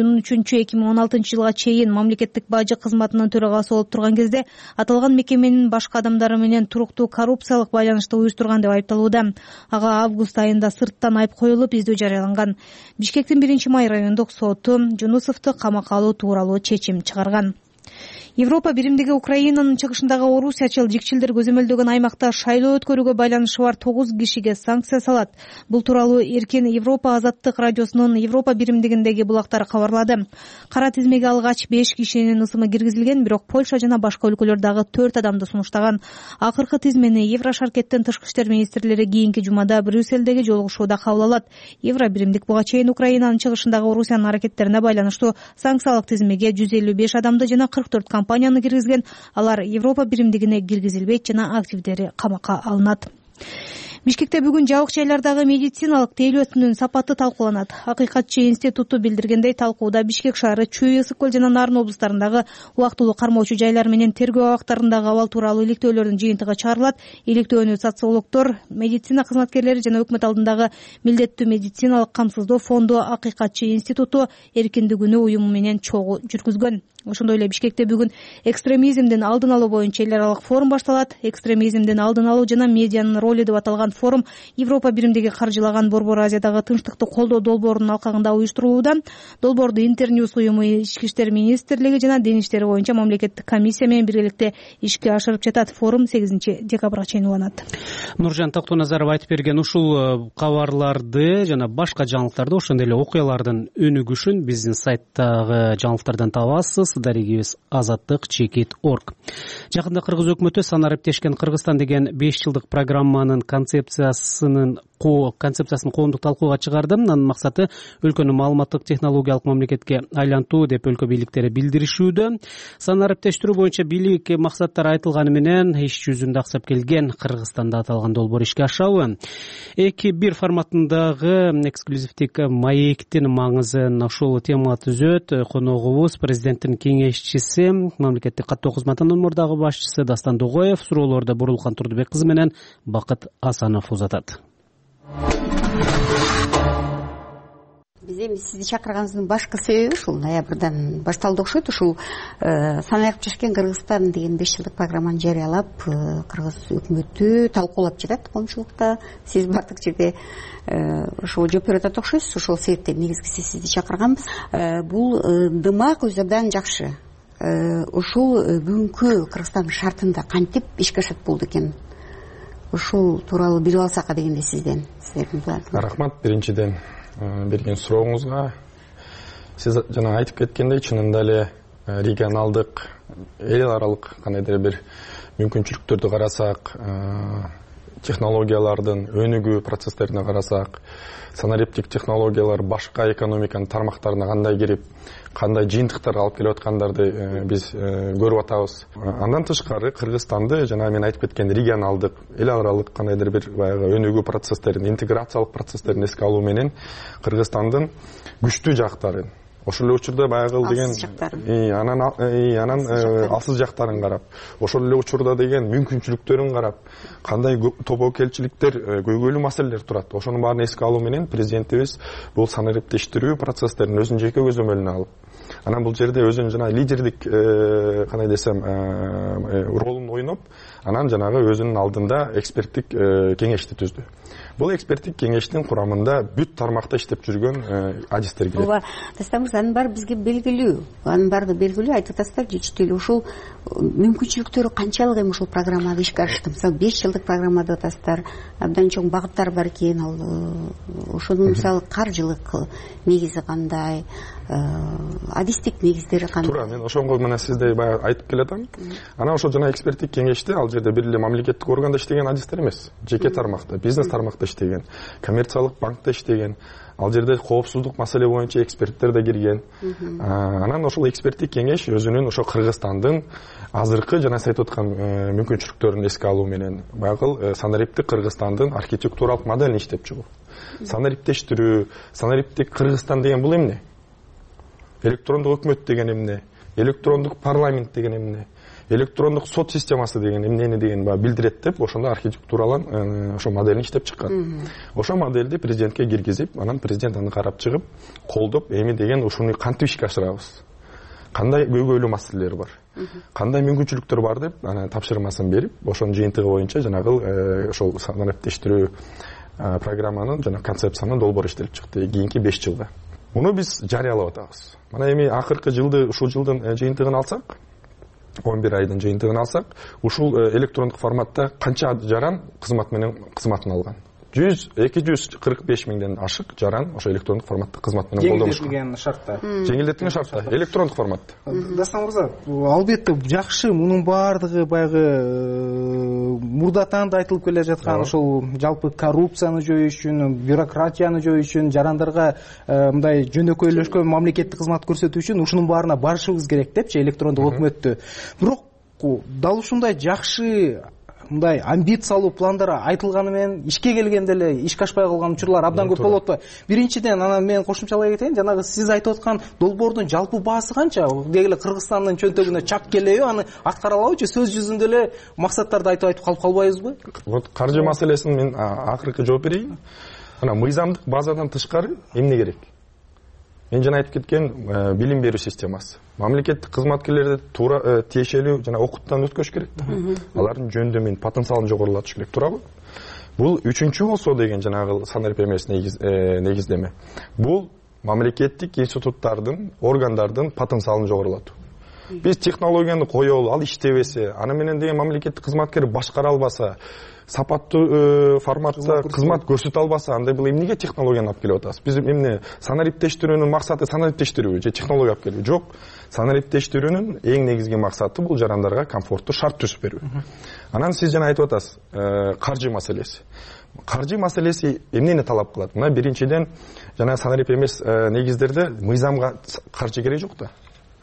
[SPEAKER 8] 2013-2016 жылга чейин мамлекеттик бажы кызматынын төрагасы болуп турган кезде аталган мекеменин башка адамдары менен туруктуу коррупциялык байланышты уюштурган деп айыпталууда. Ага август айында сырттан айып коюлуп, издөө жарыяланган. Бишкектин 1-май райондук соту Жунусовду камакка алуу тууралуу чечим чыгарган. Европа биримдиги Украинанын чыгышындагы орусиячыл жикчилдер көзөмөлдөгөн аймакта шайлоо өткөрүүгө байланышы бар 9 кишиге санкция салат. Бул тууралуу Эркин Европа Азаттык радиосунун Европа биримдигиндеги булактар кабарлады. Кара тизмеге алгач 5 кишинин ысымы киргизилген, бирок Польша жана башка өлкөлөр дагы 4 адамды сунуштаган. Акыркы тизмени Еврошаркеттин тышкы иштер министрлери кийинки жумада Брюсселдеги жолугушууда кабыл алат. Евро биримдик буга чейин Украинанын чыгышындагы Орусиянын аракеттерине байланыштуу санкциялык тизмеге 155 адамды жана 44 компанияны киргизген. Алар Европа биримдигине киргизилбейт жана активдери камакка алынат. Бишкекте бүгүн жабык жайлардагы медициналык тейлөөсүнүн сапаты талкууланат. Акыйкатчы институту билдиргендей, талкууда Бишкек шаары, Чүй, Ысык көл жана Нарын облустарындагы убактылуу кармоочу жайлар менен тергөө абактарындагы абал тууралуу иликтөөлөрдүн жыйынтыгы чыгарылат. Иликтөөнү социологдор, медицина кызматкерлери жана өкмөт алдындагы милдеттүү медициналык камсыздоо фонду Акыйкатчы институту эркиндик күнү уюму менен чогуу жүргүзгөн. Ошондой эле Бишкекте бүгүн экстремизмдин алдын алуу боюнча эл аралык форум башталат. Экстремизмдин алдын алуу жана медианын ролу деп аталган форум Европа биримдиги каржылаган Борбор Азиядагы тынчтыкты колдоо долбоорунун алкагында уюштурулууда. Долбоорду Интерньюз уюму, Ички иштер министрлиги жана Дин иштери боюнча мамлекеттик комиссия менен биргеликте ишке ашырып жатат. Форум 8-декабрга чейин уланат.
[SPEAKER 1] Нуржан Токтоназаров айтып берген ушул кабарларды жана башка жаңылыктарды, ошондой эле окуялардын өнүгүшүн биздин сайттагы жаңылыктардан табасыз. Дарегибиз Азаттык чекит орг. Жакында кыргыз өкмөтү санариптешкен Кыргызстан деген 5 жылдык программанын концепт концепциясын коомдук талкууга чыгарды. Анын максаты өлкөнү маалыматтык технологиялык мамлекетке айлантуу деп өлкө бийликтери билдиришүүдө. Санариптештирүү боюнча бийлик максаттары айтылганы менен иш жүзүндө аксап келген Кыргызстанда аталган долбоор ишке ашабы. 2-1 форматындагы эксклюзивдик маектин маңызын ушул тема түзөт. Коногубуз президенттин кеңешчиси, мамлекеттик каттоо кызматынын мурдагы башчысы Дастан Дугоев, суроолорду Бурулкан Турдубек кызы менен Бакыт Асанов узатат.
[SPEAKER 18] Биз эми сизди чакырганыбыздын башкы себеби ушул ноябрдан башталды окшойт. Ушул санайып чечкен Кыргызстан деген 5 жылдык программаны жарыялап, кыргыз өкмөтү талкуулап жатат коомчулукта. Сиз бардык жерде ошол жооп берип атат окшойсуз. Ошол себептен негизгиси сизди чакырганбыз. Бул дымак өз абдан жакшы. Ушул бүгүнкү Кыргызстандын шартында кантип ишке ашат болду экен? Ушул тууралуу билип алсак дегенде сизден.
[SPEAKER 17] Рахмат биринчиден берген сурооңузга. Сиз жана айтып кеткендей, чынында эле регионалдык, эл аралык кандайдыр бир мүмкүнчүлүктөрдү карасак, технологиялардын өнүгүү процесстерине карасак, санариптик технологиялар башка экономиканын тармактарына кандай кирип, кандай жыйынтыктар алып келип аткандарды биз көрүп атабыз. Андан тышкары Кыргызстанды жана мен айтып кеткен регионалдык, эл аралык кандайдыр бир баягы өнүгүү процесстерин, интеграциялык процесстерин эске алуу менен Кыргызстандын күчтүү жактарын, ошол эле учурда баягы деген анан алсыз жактарын карап, ошол эле учурда деген мүмкүнчүлүктөрүн карап, кандай тобокелчиликтер, көйгөйлүү маселелер турат. Ошонун баарын эске алуу менен президентибиз бул санариптештирүү процесстерин өзүнүн жеке көзөмөлүнө алып, анан бул жерде өзүнүн жана лидердик кандай десем ролун ойноп, анан жанагы өзүнүн алдында эксперттик кеңешти түздү. Бул эксперттик кеңештин курамында бүт тармакта иштеп жүргөн адистер кирет.
[SPEAKER 18] Ооба, Дастан мырза, анын баары бизге белгилүү. Анын баары белгилүү, айтып атасыздар, жетиштүү. Ушул мүмкүнчүлүктөрү канчалык эми ушул программада ишке ашты? Мисалы 5 жылдык программа деп атасыздар. Абдан чоң багыттар бар экен. Ал ошонун мисалы каржылык негизи кандай, адистик негиздери кандай?
[SPEAKER 17] Туура, мен ошонго мына сизде баягы айтып келатам. Анан ошол жана эксперттик кеңеште ал жерде бир эле мамлекеттик органда иштеген адистер эмес, жеке тармакта, бизнес тармакта иштеген, коммерциялык банкта иштеген, ал жерде коопсуздук маселе боюнча эксперттер да кирген. Анан ошол эксперттик кеңеш өзүнүн ошо Кыргызстандын азыркы жана сиз айтып аткан мүмкүнчүлүктөрүн эске алуу менен баягы санариптик Кыргызстандын архитектуралык моделин иштеп чыгуу. Санариптештирүү, санариптик Кыргызстан деген бул эмне? Электрондук өкмөт деген эмне? Электрондук парламент деген эмне? Электрондук сот системасы деген эмнени деген билдирет деп ошондо архитектуралан ошо моделин иштеп чыккан. Ошо модельди президентке киргизип, анан президент аны карап чыгып, колдоп, эми деген ушуну кантип ишке ашырабыз? Кандай көйгөйлүү маселелер бар? Кандай мүмкүнчүлүктөр бар деп анан тапшырмасын берип, ошонун жыйынтыгы боюнча жанагы ошол санариптештирүү программанын жана концепциянын долбоору иштелип чыкты кийинки 5 жылда. Муну биз жарыялап атабыз. Мына эми акыркы жылды ушул жылдын жыйынтыгын алсак, 11 айдын жыйынтыгын алсак, ушул электрондук форматта канча жаран кызматын алган? 245 миңден ашык жаран ошо электрондук форматта кызмат менен колдонушкан.
[SPEAKER 16] Жеңилдетилген шартта.
[SPEAKER 17] Жеңилдетилген шартта, электрондук форматта.
[SPEAKER 16] Дастан мырза, албетте жакшы, мунун баардыгы баягы мурдатан да айтылып келе жаткан ошол жалпы коррупцияны жоюу үчүн, бюрократияны жоюу үчүн, жарандарга мындай жөнөкөйлөшкөн мамлекеттик кызмат көрсөтүү үчүн ушунун баарына барышыбыз керек депчи, электрондук өкмөттү. Бирок дал ушундай жакшы мындай амбициялуу пландар айтылганы менен ишке келгенде эле ишке ашпай калган учурлар абдан көп болуп атпайбы? Биринчиден, анан мен кошумчалай кетейин, жанагы сиз айтып аткан долбоордун жалпы баасы канча? Деги эле Кыргызстандын чөнтөгүнө чап келеби, аны аткара алабычы? Сөз жүзүндө эле максаттарды айтып калып калбайбызбы?
[SPEAKER 17] Вот каржы маселесин мен акыркы жооп берейин. Ана мыйзамдык базадан тышкары эмне керек? Мен жана айтып кеткен билим берүү системасы. Мамлекеттик кызматкерлерди туура тиешелүү жана окуттан өткөзүш керек да. Алардын жөндөмүн, потенциалын жогорулатыш керек, туурабы? Бул үчүнчү болсо деген жанагы санарип эмес негиздеме. Бул мамлекеттик институттардын, органдардын потенциалын жогорулатуу. Биз технологияны коелу, ал иштебесе, аны менен деген мамлекеттик кызматкер башкара албаса, сапаттуу форматта кызмат көрсөтө албаса, андай бул эмнеге технологияны алып келип атабыз? Биз эмне санариптештирүүнүн максаты санариптештирүү же технология алып келүү? Жок. Санариптештирүүнүн эң негизги максаты бул жарандарга комфорттуу шарт түзүп берүү. Анан сиз жана айтып атасыз, каржы маселеси. каржы маселеси эмнени талап кылат? Мына биринчиден жана санарип эмес негиздерде мыйзамга каршы кереги жок да.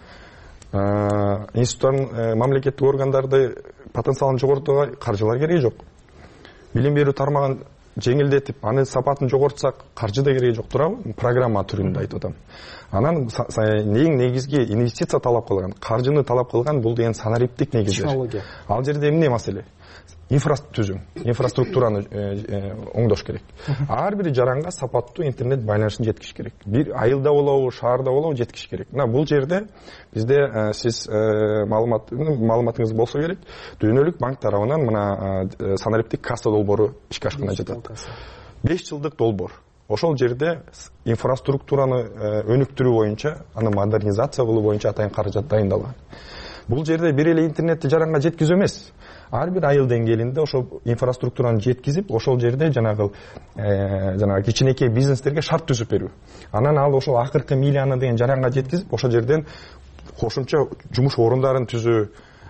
[SPEAKER 17] Институттардын мамлекеттик органдарды потенциалын жогортууга каржылар кереги жок. Билим берүү тармагын жеңилдетип, аны сапатын жогортсак, каржы да кереги жок, туурабы? Программа түрүндө айтып атам. Анан эң негизги инвестиция талап кылган, каржыны талап кылган бул деген санариптик негиздер. Ал жерде эмне маселе? Инфраструктураны оңдош керек. Ар бир жаранга сапаттуу интернет байланышын жеткириш керек. Бир айылда болобу, шаарда болобу жеткириш керек. Мына бул жерде бизде сиз маалыматыңыз болсо керек, дүйнөлүк банк тарабынан мына санариптик касса долбоору ишке ашканына жатат. 5 жылдык долбоор. Ошол жерде инфраструктураны өнүктүрүү боюнча, аны модернизация кылуу боюнча атайын каражат дайындалган. Бул жерде бир эле интернетти жаранга жеткизүү эмес. Ар бир айыл деңгээлинде ошол инфраструктураны жеткизип, ошол жерде жанагы кичинекей бизнестерге шарт түзүп берүү. Анан ал ошол акыркы милияны деген жаранга жеткизип, ошол жерден кошумча жумуш орундарын түзүү,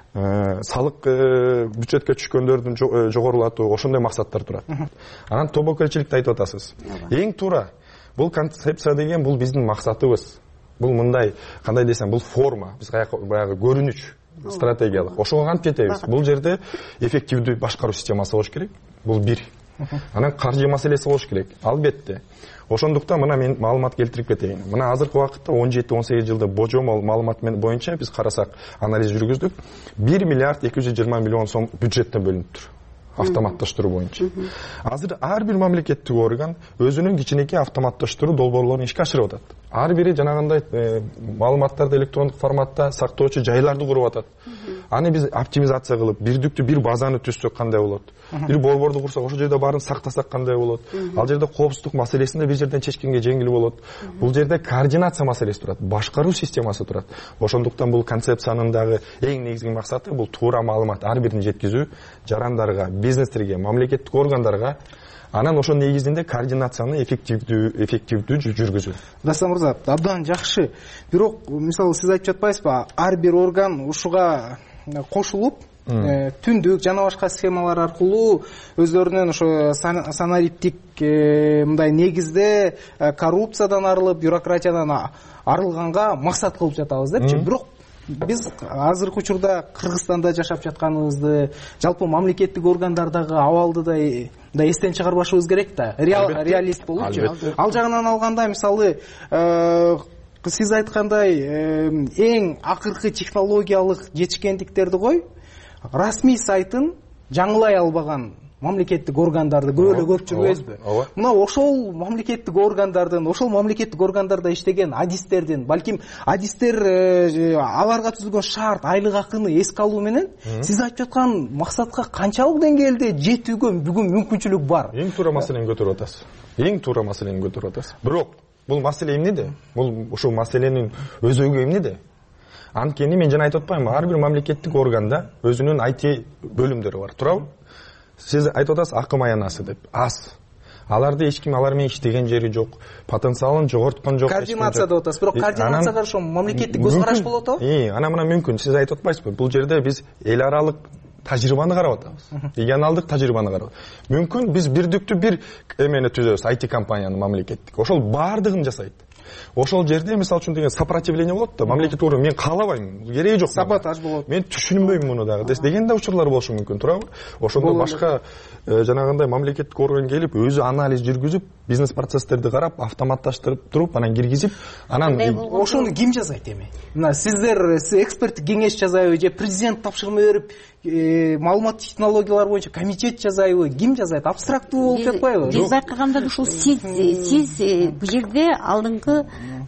[SPEAKER 17] салык бюджетке түшкөндөрдүн жогорулатуу, ошондой максаттар турат. Анан тобокелчиликти айтып атасыз. Эң туура бул концепция деген бул биздин максатыбыз. Бул мындай, кандай десем, бул форма, биз баягы көрүнүч, стратегиялык. Ошого кантип жетебиз? Бул жерде эффективдүү башкаруу системасы болуш керек. Бул бир. Анан каржы маселеси болуш керек. Албетте. Ошондуктан мына мен маалымат келтирип кетейин. Мына азыркы убакытта 17-18 жылда божомол маалымат боюнча биз карасак, анализ жүргүздүк. 1 миллиард 220 миллион сом бюджеттен бөлүнүптүр. Автоматташтыруу боюнча. Азыр ар бир мамлекеттик орган өзүнүн кичинекей автоматташтыруу долбоорлорун ишке ашырып атат. Ар бири жанагындай маалыматтарды электрондук форматта сактоочу жайларды куруп атат. Аны биз оптимизация кылып, бирдиктүү бир базаны түзсөк кандай болот? Бир борборду курсак, ошол жерде баарын сактасак кандай болот? Ал жерде коопсуздук маселесин да бир жерден чечкенге жеңил болот. Бул жерде координация маселеси турат, башкаруу системасы турат. Ошондуктан бул концепциянын дагы эң негизги максаты бул туура маалымат ар бирин жеткизүү, жарандарга, бизнестерге, мамлекеттик органдарга, анан ошол негизинде координацияны эффективдүү жүргүзүү.
[SPEAKER 16] Дастан мырза, абдан жакшы. Бирок, мисалы сиз айтып жатпайсызбы, ар бир орган ушуга кошулуп, түндүк жана башка схемалар аркылуу өздөрүнүн ошо санариптик мындай негизде коррупциядан арылып, бюрократиядан арылганга максат кылып жатабыз депчи. Бирок биз азыркы учурда Кыргызстанда жашап жатканыбызды, жалпы мамлекеттик органдардагы абалды да эстен чыгарбашыбыз керек да. Реалист болупчу. Ал жагынан алганда, мисалы, сиз айткандай эң акыркы технологиялык жетишкендиктерди кой, расмий сайтын жаңылай албаган мамлекеттик органдарды көп эле көп жүрбөйбүзбү? Мына ошол мамлекеттик органдарда иштеген адистердин, балким адистер аларга түзүлгөн шарт, айлык акыны эске алуу менен сиз айтып жаткан максатка канчалык деңгээлде жетүүгө бүгүн мүмкүнчүлүк бар?
[SPEAKER 17] Эң туура маселени көтөрүп атасыз. Бирок бул маселе эмнеде? Бул ушул маселенин өзөгү эмнеде? Анткени мен жана айтып атпаймынбы, ар бир мамлекеттик органда өзүнүн IT бөлүмдөрү бар, туурабы? Сиз айтып атасыз акым аянасы деп. Аз. Аларды эч ким алар менен иштеген жери жок, потенциалын жогорткон жок.
[SPEAKER 16] Координация деп атасыз, бирок координацияга ошо мамлекеттик көз караш болот го?
[SPEAKER 17] Ана мына мүмкүн. Сиз айтып атпайсызбы? Бул жерде биз эл аралык тажрыйбаны карап атабыз. Регионалдык тажрыйбаны карап. Мүмкүн биз бирдиктүү бир эмени түзөбүз, IT компанияны мамлекеттик. Ошол баардыгын жасайт. Ошол жерде мисалы үчүн деген сопротивление болот да, мамлекеттик орган мен каалабайм, кереги жок.
[SPEAKER 16] Саботаж болот.
[SPEAKER 17] Мен түшүнбөйм муну дагы деген да учурлар болушу мүмкүн, туурабы? Ошондо башка жанагындай мамлекеттик орган келип, өзү анализ жүргүзүп, бизнес процесстерди карап, автоматташтырып туруп, анан киргизип, анан
[SPEAKER 16] ошону ким жасайт эми? Мына сиздер эксперттик кеңеш жасайбы же президент тапшырма берип, маалымат технологиялары боюнча комитет жасайбы? Ким жасайт? Абстрактуу болуп жатпайбы?
[SPEAKER 18] Биз байкаганда ушул сиз бул жерде алдыңкы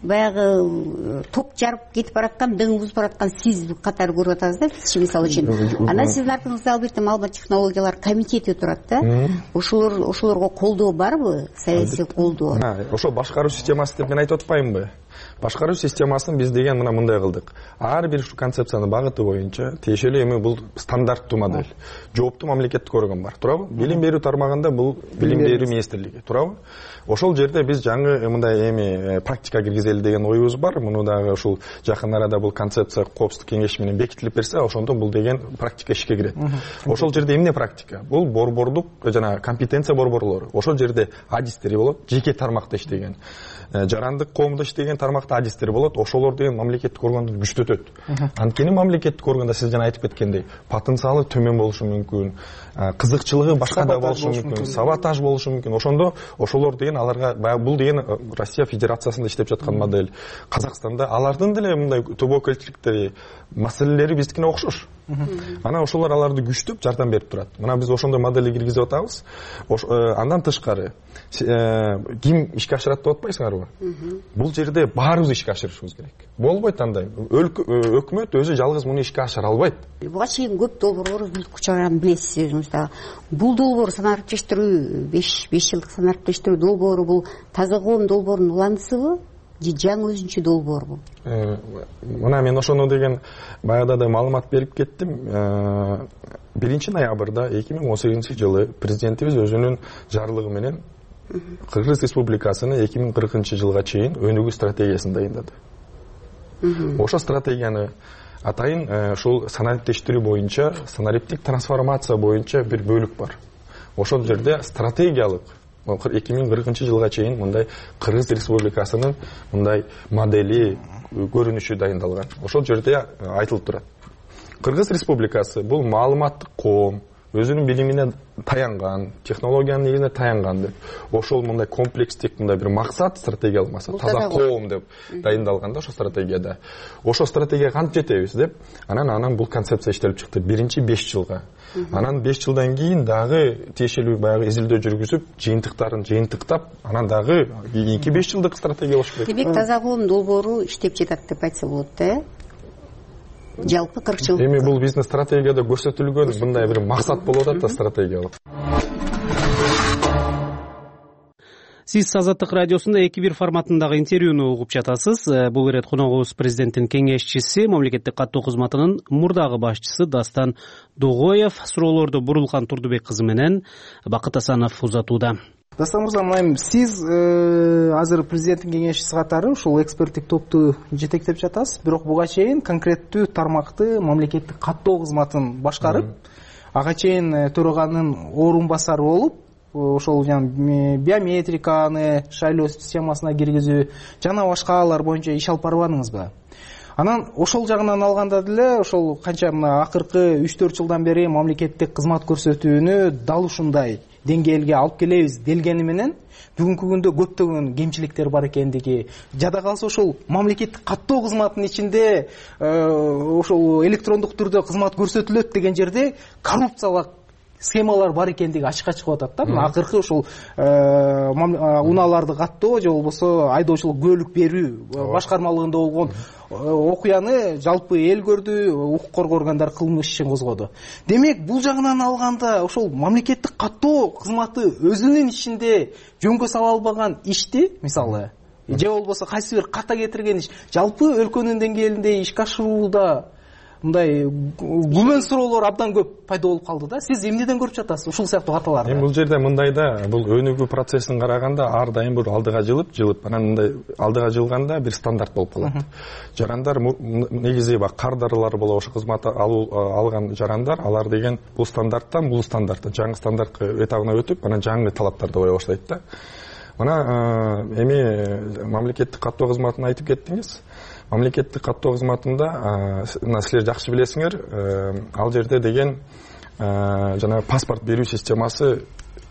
[SPEAKER 18] баягы топ жарып кетип бараткан, дың бузуп бараткан сиз катары көрүп атасыз да, бизчи мисалы үчүн. Анан сиздин артыңызда албетте маалымат технологиялар комитети турат да. Ошолорго колдоо барбы? саясий колдоо.
[SPEAKER 17] Ошо башкаруу системасы деп мен айтып атпаймынбы? Башкаруу системасын биз деген мындай кылдык. Ар бир ушу концепциянын багыты боюнча тиешелүү эми бул стандарттуу модель. Жооптуу мамлекеттик орган бар, туурабы? Билим берүү тармагында бул билим берүү министрлиги, туурабы? Ошол жерде биз жаңы мындай эми практика киргизели деген оюбуз бар. Муну дагы ушул жакын арада бул концепция коопсуздук кеңеши менен бекитилип берсе, ошондо бул деген практика ишке кирет. Ошол жерде эмне практика? Бул борбордук жана компетенция борборлору. Ошол жерде адистери болот, жеке тармакта иштеген. Жарандык коомдо иштеген тармакта адистер болот, ошолор деген мамлекеттик органды күчтөтөт. Анткени мамлекеттик органда сиз жана айтып кеткендей, потенциалы төмөн болушу мүмкүн, кызыкчылыгы башкада болушу мүмкүн, саботаж болушу мүмкүн. Ошондо ошолор деген аларга баягы бул деген Россия Федерациясында иштеп жаткан модель. Казакстанда алардын деле мындай тобокелчиликтери, маселелери биздикине окшош. Анан ошолор аларды күчтөп жардам берип турат. Мына биз ошондой модельди киргизип атабыз. Андан тышкары ким ишке ашырат деп атпайсыңарбы? Бул жерде баарыбыз ишке ашырышыбыз керек. Болбойт андай. Өкмөт өзү жалгыз муну ишке ашыра албайт.
[SPEAKER 18] Буга чейин көп долбоорлор үзүлүп чыгарган билесиз өзүңүз. Бул долбоор санариптештирүү 5 жылдык санариптештирүү долбоору бул таза коом долбоорунун уландысыбы? Жаңы өзүнчө долбоорбу?
[SPEAKER 17] Мына мен ошону деген баягыда да маалымат берип кеттим. 1 ноябрда 2018-жылы президентибиз өзүнүн жарлыгы менен Кыргыз Республикасыны 2040 жылга чейин өнүгүү стратегиясын дайындады. Ошо стратегияны атайын ушул санариптештирүү боюнча, санариптик трансформация боюнча бир бөлүк бар. Ошол жерде стратегиялык 2040 жылга чейин мындай Кыргыз Республикасынын мындай модели, көрүнүшү дайындалган. Ошол жерде айтылып турат. Кыргыз Республикасы бул маалыматтык коом, өзүнүн билимине таянган, технологиянын негизине таянган деп. Ошол мындай комплекстик мындай бир максат, стратегиялык максат, таза коом деп дайындалганда ошо стратегияда. Ошо стратегияга кантип жетебиз деп, анан бул концепция иштелип чыкты 1-5 жылга. Анан 5 жылдан кийин дагы тиешелүү баягы изилдөө жүргүзүп, жыйынтыктарын жыйынтыктап, анан дагы кийинки 5 жылдык стратегия болуш керек.
[SPEAKER 18] Демек таза коом долбоору иштеп жатат деп айтса болот да? Жалпы 40 жыл.
[SPEAKER 17] Эми бул биздин стратегияда көрсөтүлгөн мындай бир максат болуп атат да, стратегиялык.
[SPEAKER 1] Сиз Азаттык радиосунда 2-1 форматындагы интервьюну угуп жатасыз. Бул ирет коногубуз президенттин кеңешчиси, мамлекеттик каттоо кызматынын мурдагы башчысы Дастан Догоев. Суроолорду Бурулкан Турдубек кызы менен Бакыт Асанов узатууда.
[SPEAKER 16] Дастан мырза, мынайм, сиз азыр президенттин кеңешчиси катары ушул эксперттик топту жетектеп жатасыз, бирок буга чейин конкреттүү тармакты мамлекеттик каттоо кызматын башкарып, ага чейин төраганын орун басары болуп, ошол биометриканы шайлоо системасына киргизүү жана башкалар боюнча иш алып барбадыңызбы? Анан ошол жагынан алганда деле ошол канча мына акыркы 3-4 жылдан бери мамлекеттик кызмат көрсөтүүнү дал ушундай деңгээлге алып келебиз делгени менен бүгүнкү күндө көптөгөн кемчиликтер бар экендиги, жада калса ошол мамлекеттик каттоо кызматынын ичинде ошол электрондук түрдө кызмат көрсөтүлөт деген жерде коррупциялык схемалар бар экендиги ачыкка чыгып атат да. Мына акыркы ушул унааларды каттоо же болбосо айдоочулук күбөлүк берүү башкармалыгында болгон окуяны жалпы эл көрдү, укук коргоо органдары кылмыш ишин козгоду. Демек, бул жагынан алганда ошол мамлекеттик каттоо кызматы өзүнүн ичинде жөнгө сала албаган ишти, мисалы, же болбосо кайсы бир ката кетирген иш, жалпы өлкөнүн деңгээлинде ишке ашырууда мындай күмөн суроолор абдан көп пайда болуп калды да. Сиз эмнеден көрүп жатасыз ушул сыяктуу каталарды?
[SPEAKER 17] Бул жерде мындай да, бул өнүгүү процессин караганда ар дайым бир алдыга жылып, анан мындай алдыга жылганда бир стандарт болуп калат. Жарандар негизи кардарылар болобу, ошо кызмат алган жарандар, алар деген бул стандарттан жаңы стандартка этабына өтүп, анан жаңы талаптарды кое баштайт да. Мына эми мамлекеттик каттоо кызматын айтып кеттиңиз. Мамлекеттик каттоо кызматында силер жакшы билесиңер, ал жерде деген жана паспорт берүү системасы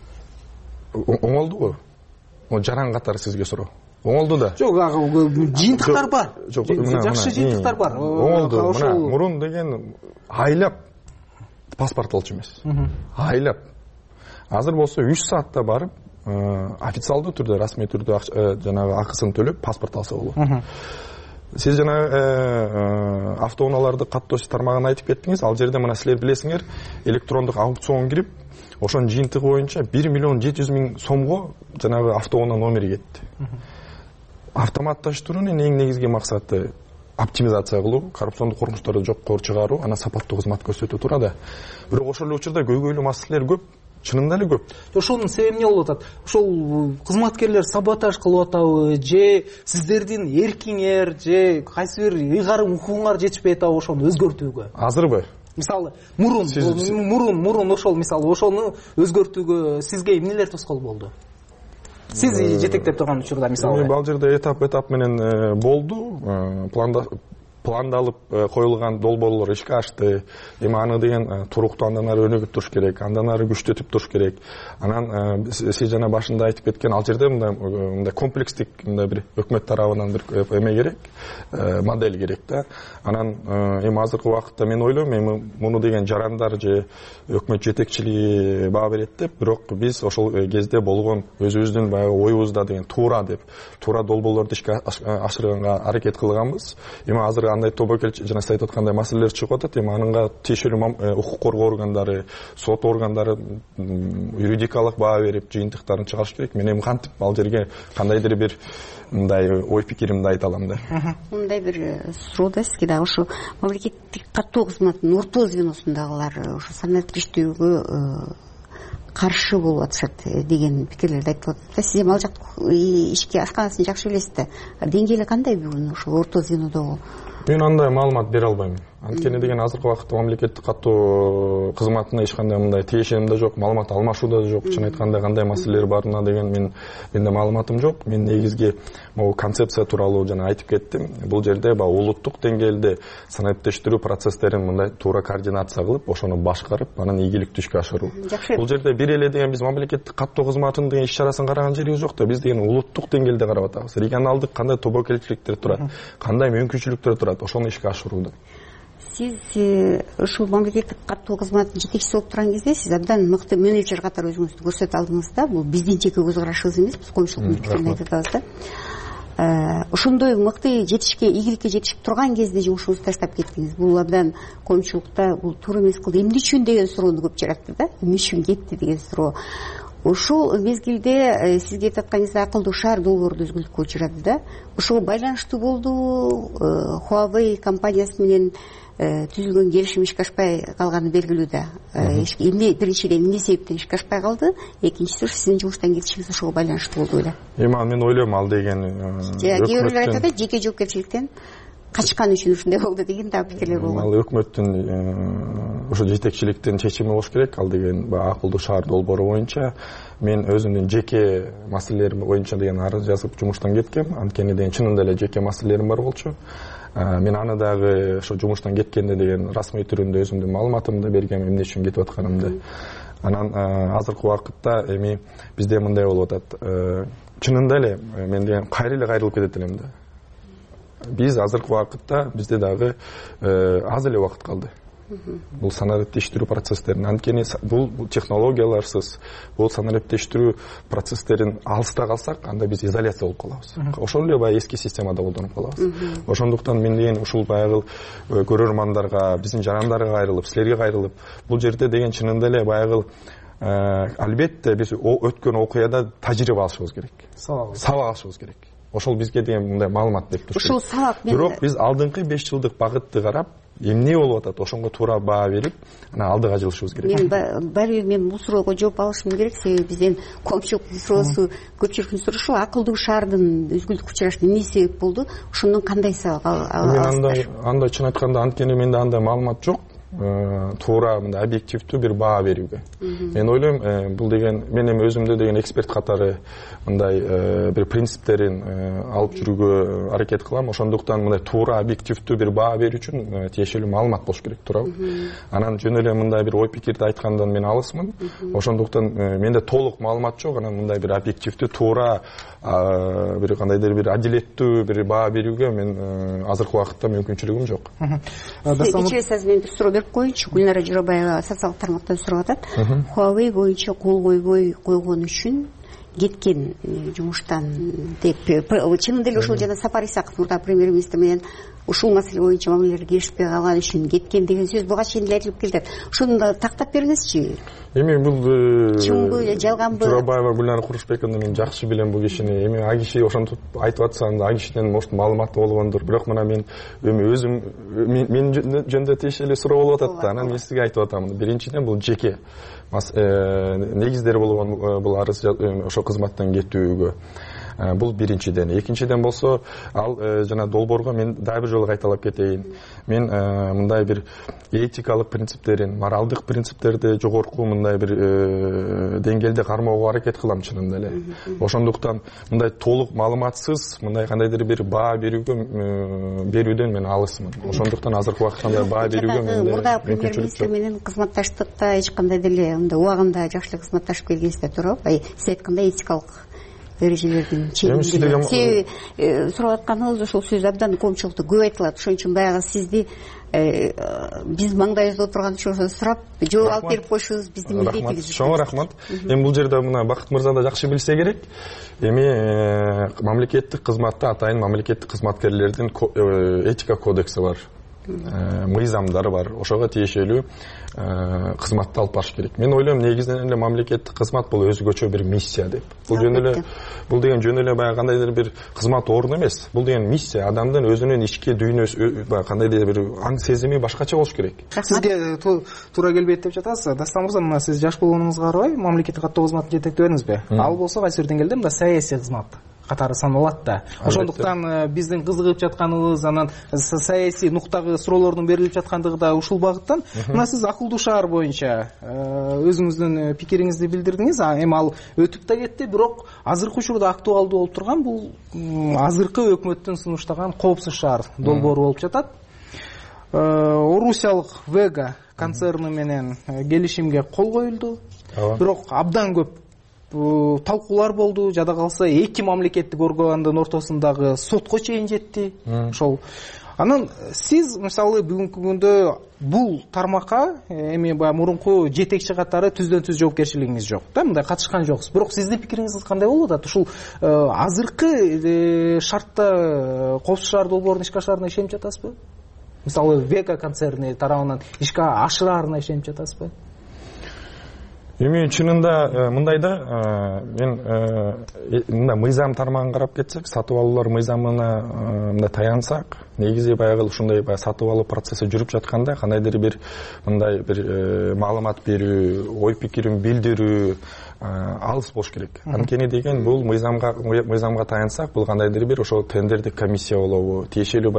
[SPEAKER 17] оңолдубу? Жаран катары сизге суроо. Оңолду да.
[SPEAKER 16] Жок, жыйынтыктар бар. Жакшы жыйынтыктар бар.
[SPEAKER 17] Оңолду. Мына мурун деген айлап паспорт алчу эмес. Айлап. Азыр болсо 3 саатта барып официалдуу түрдө, расмий түрдө жанагы акысын төлөп паспорт алса болот. Сиз жана автоунааларды каттоо тармагын айтып кеттиңиз. Ал жерде мына силер билесиңер, электрондук аукцион кирип, ошонун жыйынтыгы боюнча 1 миллион 700 миң сомго жанагы автоунаа номери кетти. Автоматташтыруунун эң негизги максаты оптимизация кылуу, коррупциондук коркунучтарды жокко чыгаруу, анан сапаттуу кызмат көрсөтүү турат. Бирок ошол эле учурда көйгөйлүү маселелер көп, чынында эле көп.
[SPEAKER 16] Ошонун себеби эмне болуп атат? Ошол кызматкерлер саботаж кылып атабы, же сиздердин эркиңер, же кайсы бир ыйгарым укугуңар жетишпей атабы ошону өзгөртүүгө?
[SPEAKER 17] Азырбы?
[SPEAKER 16] Мисалы, мурун ошол мисалы ошону өзгөртүүгө сизге эмнелер тоскоол болду? Сиз жетектеп турган учурда мисалы.
[SPEAKER 17] Бул жерде этап менен болду. Пландалып коюлган долбоорлор ишке ашты. Эми аны деген туруктуу андан ары өнүгүп туруш керек, андан ары күчтөтүп туруш керек. Анан сиз жана башында айтып кеткен ал жерде мындай комплекстик мындай бир өкмөт тарабынан бир эме керек, модель керек да. Анан эми азыркы убакытта мен ойлойм, эми муну деген жарандар же өкмөт жетекчилиги баа берет деп, бирок биз ошол кезде болгон өзүбүздүн баягы оюбузда деген туура долбоорлорду ишке ашырганга аракет кылганбыз. Эми азыр андай тобокел жана сиз айтып аткандай маселелер чыгып атат. Эми аныңга тиешелүү укук коргоо органдары, сот органдары юридикалык баа берип, жыйынтыктарын чыгарыш керек. Мен эми кантип ал жерге кандайдыр бир мындай ой пикиримди айта алам да.
[SPEAKER 18] Мындай бир суроо да сизге дагы ушу мамлекеттик каттоо кызматынын орто звеносундагылар ушу санариптештүүгө каршы болуп атышат деген пикирлерди айтып атат. Сиз эми ал жак ишке ашканасын жакшы билесиз да. Деңгээли кандай бүгүн ошол орто звенодогу?
[SPEAKER 17] Мен андай маалымат бере албайм. Анткени деген азыркы убакытта мамлекеттик каттоо кызматына эч кандай мындай тиешем да жок, маалымат алмашуу да жок. Чын айтканда кандай маселелер барына деген менде маалыматым жок. Мен негизги могу концепция тууралуу жана айтып кеттим. Бул жерде улуттук деңгээлде санариптештирүү процесстерин мындай туура координация кылып, ошону башкарып, анан ийгиликтүү ишке ашыруу. Бул жерде бир эле деген биз мамлекеттик каттоо кызматынын деген иш-чарасын караган жерибиз жок да. Биз деген улуттук деңгээлде карап атабыз. Регионалдык кандай тобокелчиликтер турат, кандай мүмкүнчүлүктөр турат, ошону ишке ашырууда.
[SPEAKER 18] Сиз ушул мамлекеттик каттоо кызматынын жетекчиси болуп турган кезде сиз абдан мыкты менеджер катары өзүңүздү көрсөтө алдыңыз да. Бул биздин жеке көз карашыбыз эмес, биз коомчулуктун пикирин айтып атабыз да. Ошондой мыкты жетишке, ийгиликке жетишип турган кезде жумушуңузду таштап кеттиңиз. Бул абдан коомчулукта бул туура эмес кылды. Эмне үчүн деген суроону көп жаратты да. Эмне үчүн кетти деген суроо. Ошол мезгилде сизге айтып атканыңызда акылдуу шаар долбоорду өзгөртүүгө учурады да. Ошого байланыштуу болду. Huawei компаниясы менен түзүлгөн келишим ишке ашпай калганы белгилүү да. Эмне биринчиден эмне себептен ишке ашпай калды? Экинчиси сиздин жумуштан кетишиңиз ошого байланыштуу болду беле?
[SPEAKER 17] Эми мен ойлойм ал деген
[SPEAKER 18] кээ бирлер айтат да, жеке жоопкерчиликтен качкан үчүн ушундай болду деген да пикирлер болгон.
[SPEAKER 17] Ал өкмөттүн ошо жетекчиликтин чечими болуш керек. Ал деген акылдуу шаар долбоору боюнча мен өзүмдүн жеке маселелерим боюнча деген арыз жазып жумуштан кеткем. Анткени деген чынында эле жеке маселелерим бар болчу. Мен аны дагы ошо жумуштан кеткенде деген расмий түрүндө өзүмдүн маалыматымды бергем, эмне үчүн кетип атканымды. Анан азыркы убакытта эми бизде мындай болуп атат. Чынында эле мен деген кайрылып кетет элем да. Биз азыркы убакытта бизде дагы аз эле убакыт калды. Бул санариптештирүү процесстерин, анткени бул технологияларсыз, бул санариптештирүү процесстерин алыста калсак, анда биз изоляция болуп калабыз. Ошол эле баягы эски системада колдонуп калабыз. Ошондуктан мен деген ушул баягы көрөрмандарга, биздин жарандарга кайрылып, силерге кайрылып, бул жерде деген чынында эле баягы албетте биз өткөн окуяда тажрыйба алышыбыз керек. Сабак алышыбыз керек. Ошол бизге деген мындай маалымат берип туруш керек.
[SPEAKER 18] Ушул сабак
[SPEAKER 17] бирок биз алдыңкы 5 жылдык багытты карап, эмне болуп атат, ошонго туура баа берип, анан алдыга жылышыбыз керек.
[SPEAKER 18] Мен бул суроого жооп алышым керек, себеби бизден коомчулуктун суроосу, көпчүлүктүн сурошу акылдуу шаардын өзгүлтүккө учурашына эмне себеп болду? Ошондон кандай сабак
[SPEAKER 17] аласыздар? Андай чын айтканда анткени менде андай маалымат жок. Туура мындай объективдүү бир баа берүүгө. Мен ойлойм, бул деген мен эми өзүмдө деген эксперт катары мындай бир принциптерин алып жүрүүгө аракет кылам. Ошондуктан мындай туура объективдүү бир баа берүү үчүн тиешелүү маалымат болуш керек, туурабы? Анан жөн эле мындай бир ой пикирди айткандан мен алысмын. Ошондуктан менде толук маалымат жок. Анан мындай бир объективдүү, туура бир кандайдыр бир адилеттүү бир баа берүүгө мен азыркы убакытта мүмкүнчүлүгүм жок.
[SPEAKER 18] Кечиресиз, мен бир суроо берип коеюнчу. Гүлнара Журабаева социалдык тармактан сурап атат. Huawei боюнча кол койбой койгон үчүн кеткен жумуштан деп чынында эле ушул жана Сапар Исаков мурда премьер-министр менен ушул маселе боюнча мамилелер келишпей калган үчүн кеткен деген сөз буга чейин эле айтылып келди. Ушуну да тактап бериңизчи.
[SPEAKER 17] Эми бул
[SPEAKER 18] чыңбы эле жалганбы?
[SPEAKER 17] Журабаева Гүлнара Курушбековну мен жакшы билем бул кишини. Эми а киши ошентип айтып атса, а кишиден может маалыматы болгондур. Бирок мына мен өзүм мен жөнүндө тиешелүү суроо болуп атат да. Анан мен сизге айтып атам. Биринчиден бул жеке негиздери болгон бул арыз ошо кызматтан кетүүгө. Бул биринчиден. Экинчиден болсо, ал жана долбоорго мен дагы бир жолу кайталап кетейин. Мен мындай бир этикалык принциптерин, моралдык принциптерди жогорку мындай бир деңгээлде кармоого аракет кылам чынында эле. Ошондуктан мындай толук маалыматсыз, мындай кандайдыр бир баа берүүдөн мен алысмын. Ошондуктан азыркы убакытта баа берүүгө менде
[SPEAKER 18] мурда премьер-министр менен кызматташтыкта эч кандай деле убагында жакшы эле кызматташып келгенсиз да туруп, сиз айткандай этикалык эрежелердин чегиндеги сурап атканыңыз ошол сөз абдан коомчулукта көп айтылат. Ошон үчүн баягы сизди биз маңдайыбызда отурган үчүн сурап жооп алып берип коюшубуз биздин милдетибиз.
[SPEAKER 17] Чоң рахмат. Эми бул жерде мына Бакыт мырза да жакшы билсе керек. Эми мамлекеттик кызматта атайын мамлекеттик кызматкерлердин этика кодекси бар. Мыйзамдары бар. Ошого тиешелүү кызматты алып барыш керек. Мен ойлойм, негизинен эле мамлекеттик кызмат бул өзгөчө бир миссия деп. Бул деген жөн эле баягы кандайдыр бир кызмат орун эмес. Бул деген миссия. Адамдын өзүнүн ички дүйнөсү кандайдыр бир аң сезими башкача болуш керек.
[SPEAKER 16] Сизге туура келбейт деп жатасыз. Дастан мырза, мына сиз жаш болгонуңузга карабай мамлекеттик каттоо кызматын жетектебедиңизби? Ал болсо кайсы бир деңгээлде мында саясий кызмат катары саналат да. Ошондуктан биздин кызыгып жатканыбыз, анан саясий нуктагы суроолордун берилип жаткандыгы да ушул багыттан. Мына сиз акылдуу шаар боюнча өзүңүздүн пикириңизди билдирдиңиз. Эми ал өтүп да кетти, бирок азыркы учурда актуалдуу болуп турган бул азыркы өкмөттүн сунуштаган коопсуз шаар долбоору болуп жатат. Орусиялык Вега концерни менен келишимге кол коюлду. Бирок абдан көп талкуулар болду. Жада калса эки мамлекеттик органдын ортосундагы сотко чейин жетти. Ошол. Анан сиз мисалы бүгүнкү күндө бул тармакка эми баягы мурунку жетекчи катары түздөн-түз жоопкерчилигиңиз жок да, мындай катышкан жоксуз. Бирок сиздин пикириңиз кандай болуп атат? Ушул азыркы шартта коопсуз шаар долбоорун ишке ашыраарына ишенип жатасызбы? Мисалы Вега концерни тарабынан ишке ашыраарына ишенип жатасызбы?
[SPEAKER 17] Эми чынында мындай да, мен мында мыйзам тармагын карап кетсек, сатып алуулар мыйзамына мында таянсак, негизи баягы ушундай сатып алуу процесси жүрүп жатканда кандайдыр бир мындай бир маалымат берүү, ой пикирин билдирүү алыс болуш керек. Анткени деген бул мыйзамга таянсак, бул кандайдыр бир ошол тендердик комиссия болобу, тиешелүү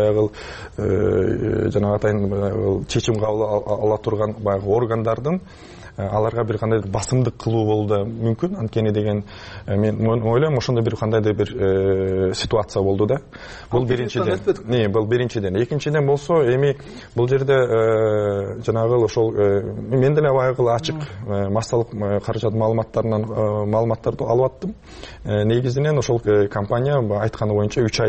[SPEAKER 17] баягы жанагы атайын чечим кабыл ала турган баягы органдардын аларга бир кандай басымдык кылуу болуу да мүмкүн. Анткени деген мен ойлойм, ошондой бир кандайдыр бир ситуация болду да. Бул биринчиден. Бул биринчиден. Экинчиден болсо, эми бул жерде жанагы ошол мен деле баягы ачык массалык каражат маалыматтарды алып аттым. Негизинен ошол компания айтканы боюнча 3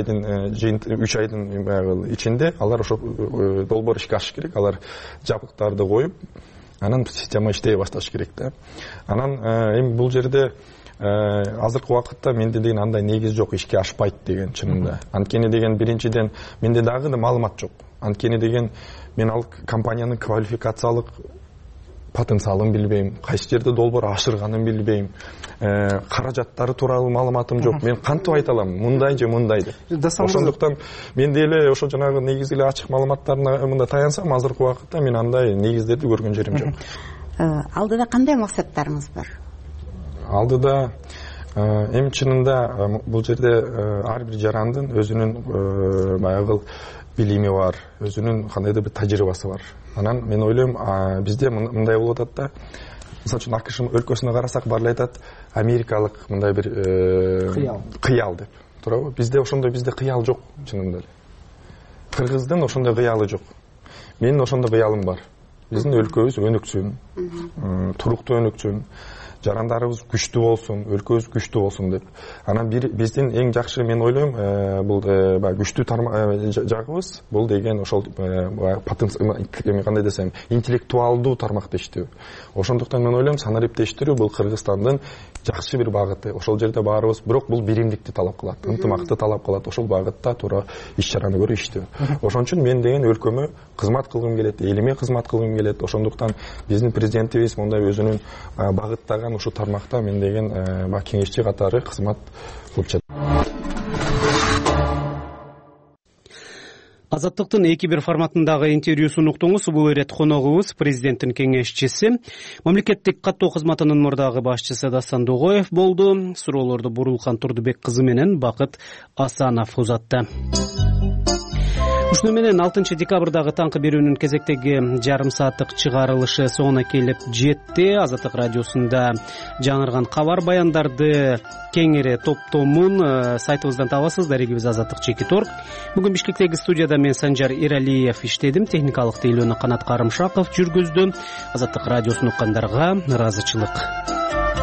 [SPEAKER 17] айдын баягы ичинде алар ошол долбоор ишке ашыш керек. Алар жабдыктарды коюп, анан система иштей башташ керек да. Анан эми бул жерде азыркы убакытта менде деген андай негиз жок, ишке ашпайт деген чынында. Анткени деген биринчиден менде дагы да маалымат жок. Анткени деген мен ал компаниянын квалификациялык потенциалын билбейм, кайсы жерде долбоор ашырганын билбейм, каражаттары тууралуу маалыматым жок. Мен кантип айта алам, мындай же мындай деп. Ошондуктан мен деле ошо жанагы негизи эле ачык маалыматтарына мында таянсам, азыркы убакытта мен андай негиздерди көргөн жерим жок.
[SPEAKER 18] Алдыда кандай максаттарыңыз бар?
[SPEAKER 17] Алдыда эми чынында бул жерде ар бир жарандын өзүнүн баягы билими бар, өзүнүн кандайдыр бир тажрыйбасы бар. Анан мен ойлойм, бизде мындай болуп атат да. Мисалы үчүн АКШ өлкөсүнө карасак, баары айтат, америкалык мындай бир кыял деп. Туурабы? Бизде ошондой кыял жок чынында эле. Кыргыздын ошондой кыялы жок. Менин ошондой кыялым бар. Биздин өлкөбүз өнүксүн, туруктуу өнүксүн. жарандарыбыз күчтүү болсун, өлкөбүз күчтүү болсун деп. Анан биздин эң жакшы мен ойлойм, бул күчтүү жагыбыз бул деген ошол кандай десем, интеллектуалдуу тармакта иштөө. Ошондуктан мен ойлойм, санариптештирүү бул Кыргызстандын жакшы бир багыты. Ошол жерде баарыбыз, бирок бул биримдикти талап кылат, ынтымакты талап кылат. Ошол багытта туура иш-чараны көрүп иштөө. Ошон үчүн мен деген өлкөмө кызмат кылгым келет, элиме кызмат кылгым келет. Ошондуктан биздин президентибиз мындай өзүнүн багыттаган ушул тармакта мен деген кеңешчи катары кызмат кылып жатат.
[SPEAKER 1] Азаттыктын 2-1 форматындагы интервьюсун уктуңуз. Бул ирет коногубуз президенттин кеңешчиси, мамлекеттик каттоо кызматынын мурдагы башчысы Дастан Дугоев болду. Суроолорду Бурулкан Турдубек кызы менен Бакыт Асанов узатты. Ушуну менен 6 декабрдагы таңкы берүүнүн кезектеги жарым сааттык чыгарылышы соңуна келип жетти. Азаттык радиосунда жаңырган кабар баяндарды кеңири топтомун сайтыбыздан табасыз. Дарегибиз Азаттык /.org. Бүгүн Бишкектеги студияда мен Санжар Эралиев иштедим. Техникалык тейлөөнү Канат Карымшаков жүргүздү. Азаттык радиосун уккандарга ыраазычылык.